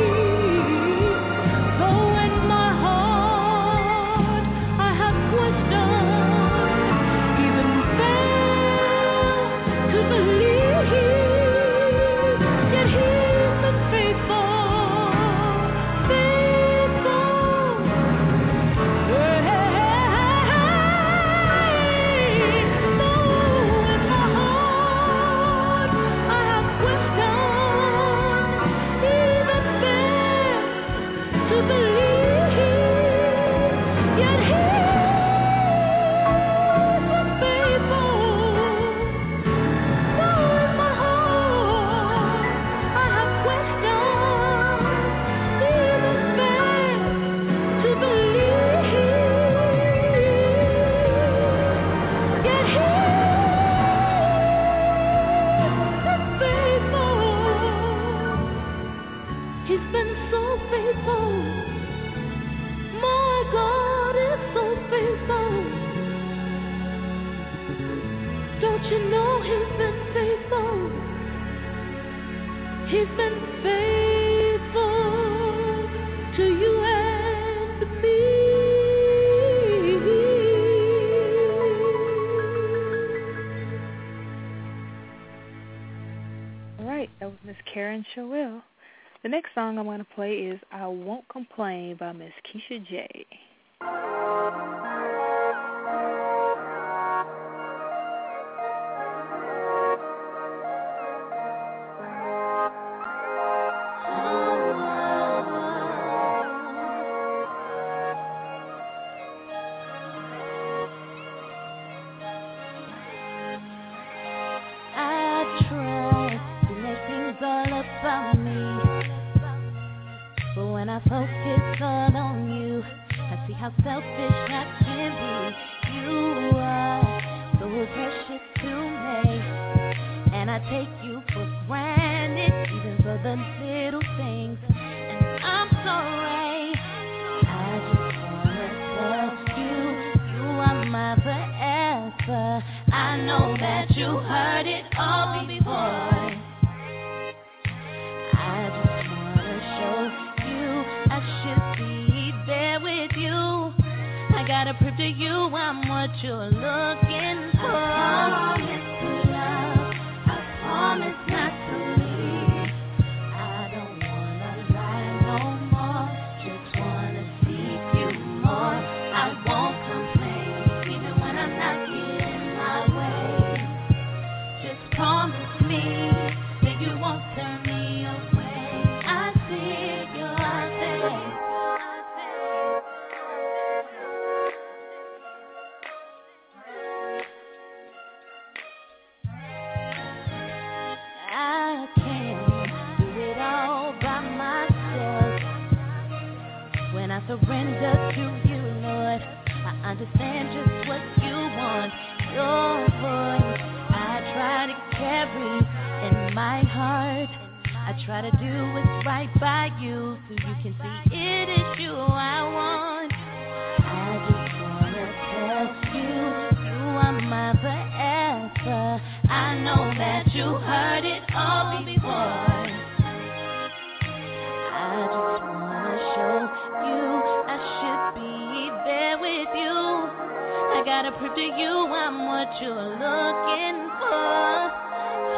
What's He's been faithful to you and me. All right, that was Miss Karen Shoel. The next song I'm going to play is I Won't Complain by Miss Keisha J. I focus all on you. I see how selfish I can be. You are so precious to me, and I take you for granted, even for the little things. And I'm sorry. I just wanna tell you, you are my forever. I know that you heard it all before. Gotta prove to you I'm what you're looking for. I promise to love, I promise not to leave. I don't wanna lie no more, just wanna seek you more. I won't complain, even when I'm not getting my way. Just promise me that you won't turn me away. I see your face. I surrender to you, Lord. I understand just what you want. Your voice I try to carry in my heart. I try to do what's right by you, so you can see it is you I want. I just wanna tell you, you are my forever. I know that you heard it all before. I just wanna show you I should be there with you. I gotta prove to you I'm what you're looking for. Oh,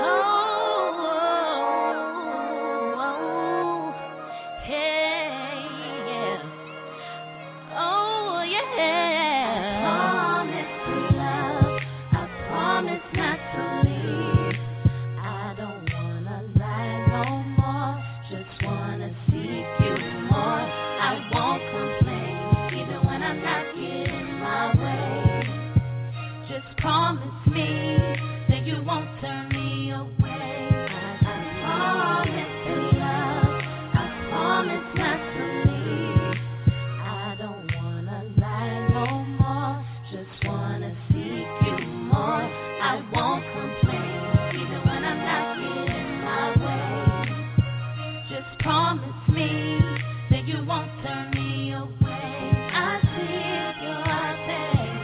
oh, oh, hey, yeah. Oh, yeah. I promise to love, I promise not to leave. I don't wanna lie no more, just wanna seek you more. I won't complain, even when I'm not getting my way. Just promise me that you won't turn me away. I, I promise to love, I promise not to leave. I don't wanna lie no more, just wanna seek you more. I won't complain, even when I'm not getting my way. Just promise me that you won't turn me away. I see your face.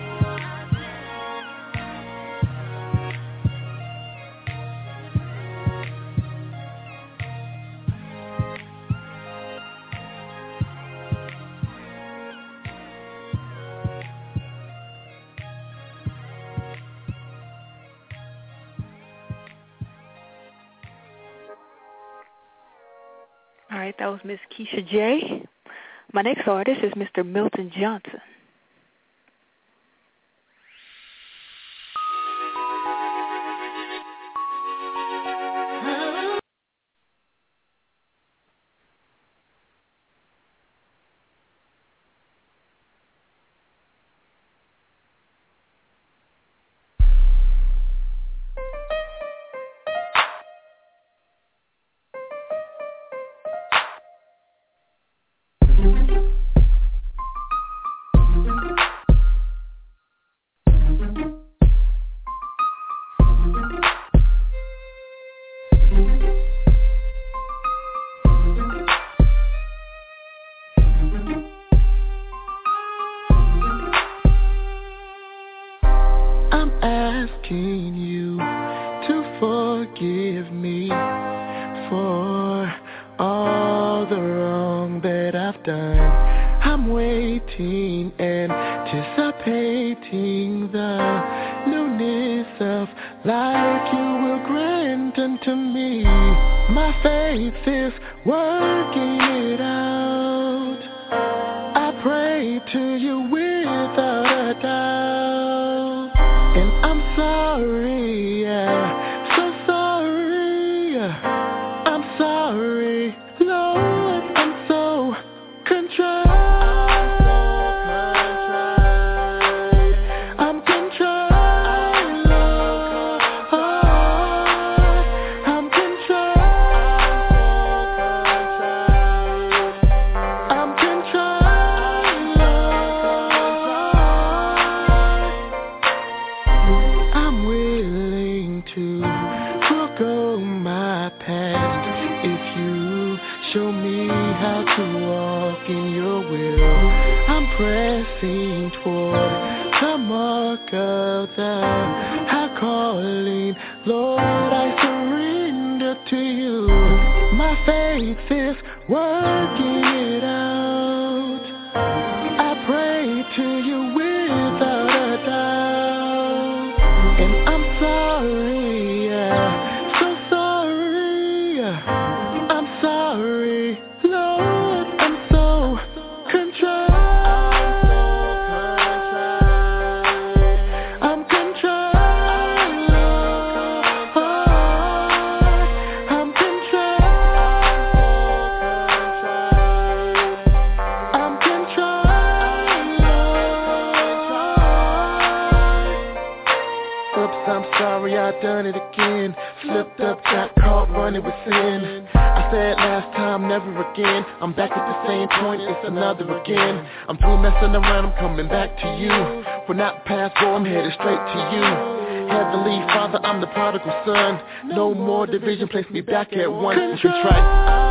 All right, that was Miss Keisha J. My next artist is Mister Milton Johnson. I'm asking you to forgive me for done. I'm waiting, anticipating the newness of life you will grant unto me. My faith is working it out. I pray to you without a doubt. And I'm sorry, yeah, so sorry. I'm sorry, Lord, I'm so contrite. Pressing toward the mark of the high calling, Lord, I surrender to you. My faith is working it out. I pray to you without a doubt. And I'm sorry, yeah, so sorry. I'm sorry, Lord, I'm so contrite. Done it again, slipped up, got caught running with sin. I said last time, never again. I'm back at the same point, it's another again. I'm through messing around, I'm coming back to you. We're not past go, I'm headed straight to you. Heavenly Father, I'm the prodigal son. No more division, place me back at once and contrite.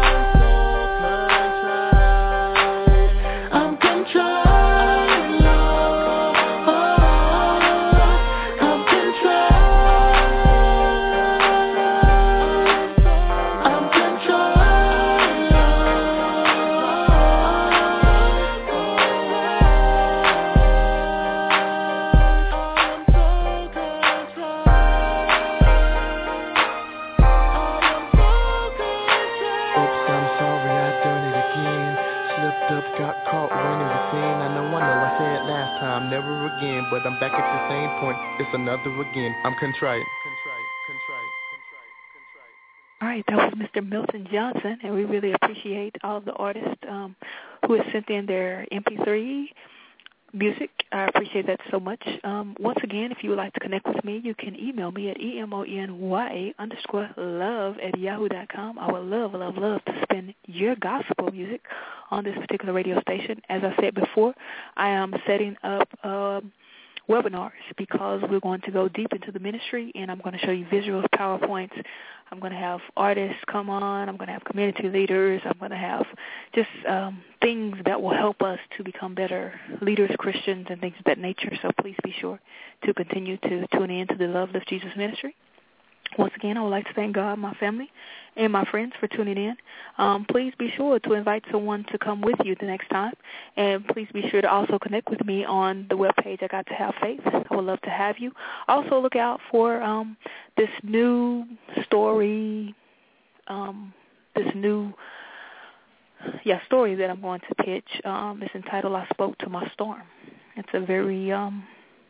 But I'm back at the same point. It's another again. I'm contrite. Contrite, contrite, contrite, contrite. All right, that was Mister Milton Johnson, and we really appreciate all of the artists um, who have sent in their M P three music. I appreciate that so much. Um, once again, if you would like to connect with me, you can email me at E-M-O-N-Y-A underscore love at yahoo dot com. I would love, love, love to spin your gospel music on this particular radio station. As I said before, I am setting up um, webinars because we're going to go deep into the ministry, and I'm going to show you visuals, PowerPoints. I'm going to have artists come on. I'm going to have community leaders. I'm going to have just um, things that will help us to become better leaders, Christians, and things of that nature. So please be sure to continue to tune in to the Love Lift Jesus Ministry. Once again, I would like to thank God, my family, and my friends for tuning in. Um, please be sure to invite someone to come with you the next time. And please be sure to also connect with me on the webpage, I Got to Have Faith. I would love to have you. Also look out for um, this new story, um, this new yeah story that I'm going to pitch. Um, it's entitled I Spoke to My Storm. It's a very, um,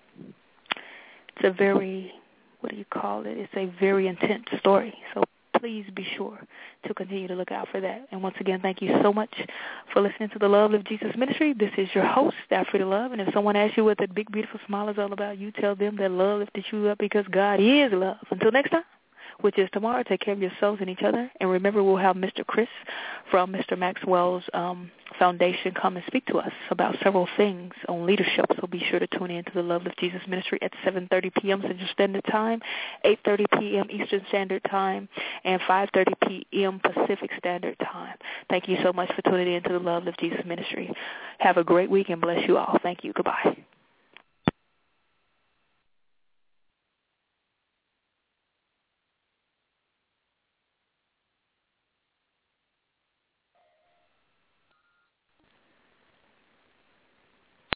it's a very... what do you call it? It's a very intense story. So please be sure to continue to look out for that. And once again, thank you so much for listening to the Love of Jesus Ministry. This is your host, Afrida Love. And if someone asks you what that big, beautiful smile is all about, you tell them that love lifted you up because God is love. Until next time, which is tomorrow, take care of yourselves and each other. And remember, we'll have Mister Chris from Mister Maxwell's um, Foundation come and speak to us about several things on leadership. So be sure to tune in to the Love of Jesus Ministry at seven thirty p.m. Central Standard Time, eight thirty p.m. Eastern Standard Time, and five thirty p.m. Pacific Standard Time. Thank you so much for tuning in to the Love of Jesus Ministry. Have a great week and bless you all. Thank you. Goodbye.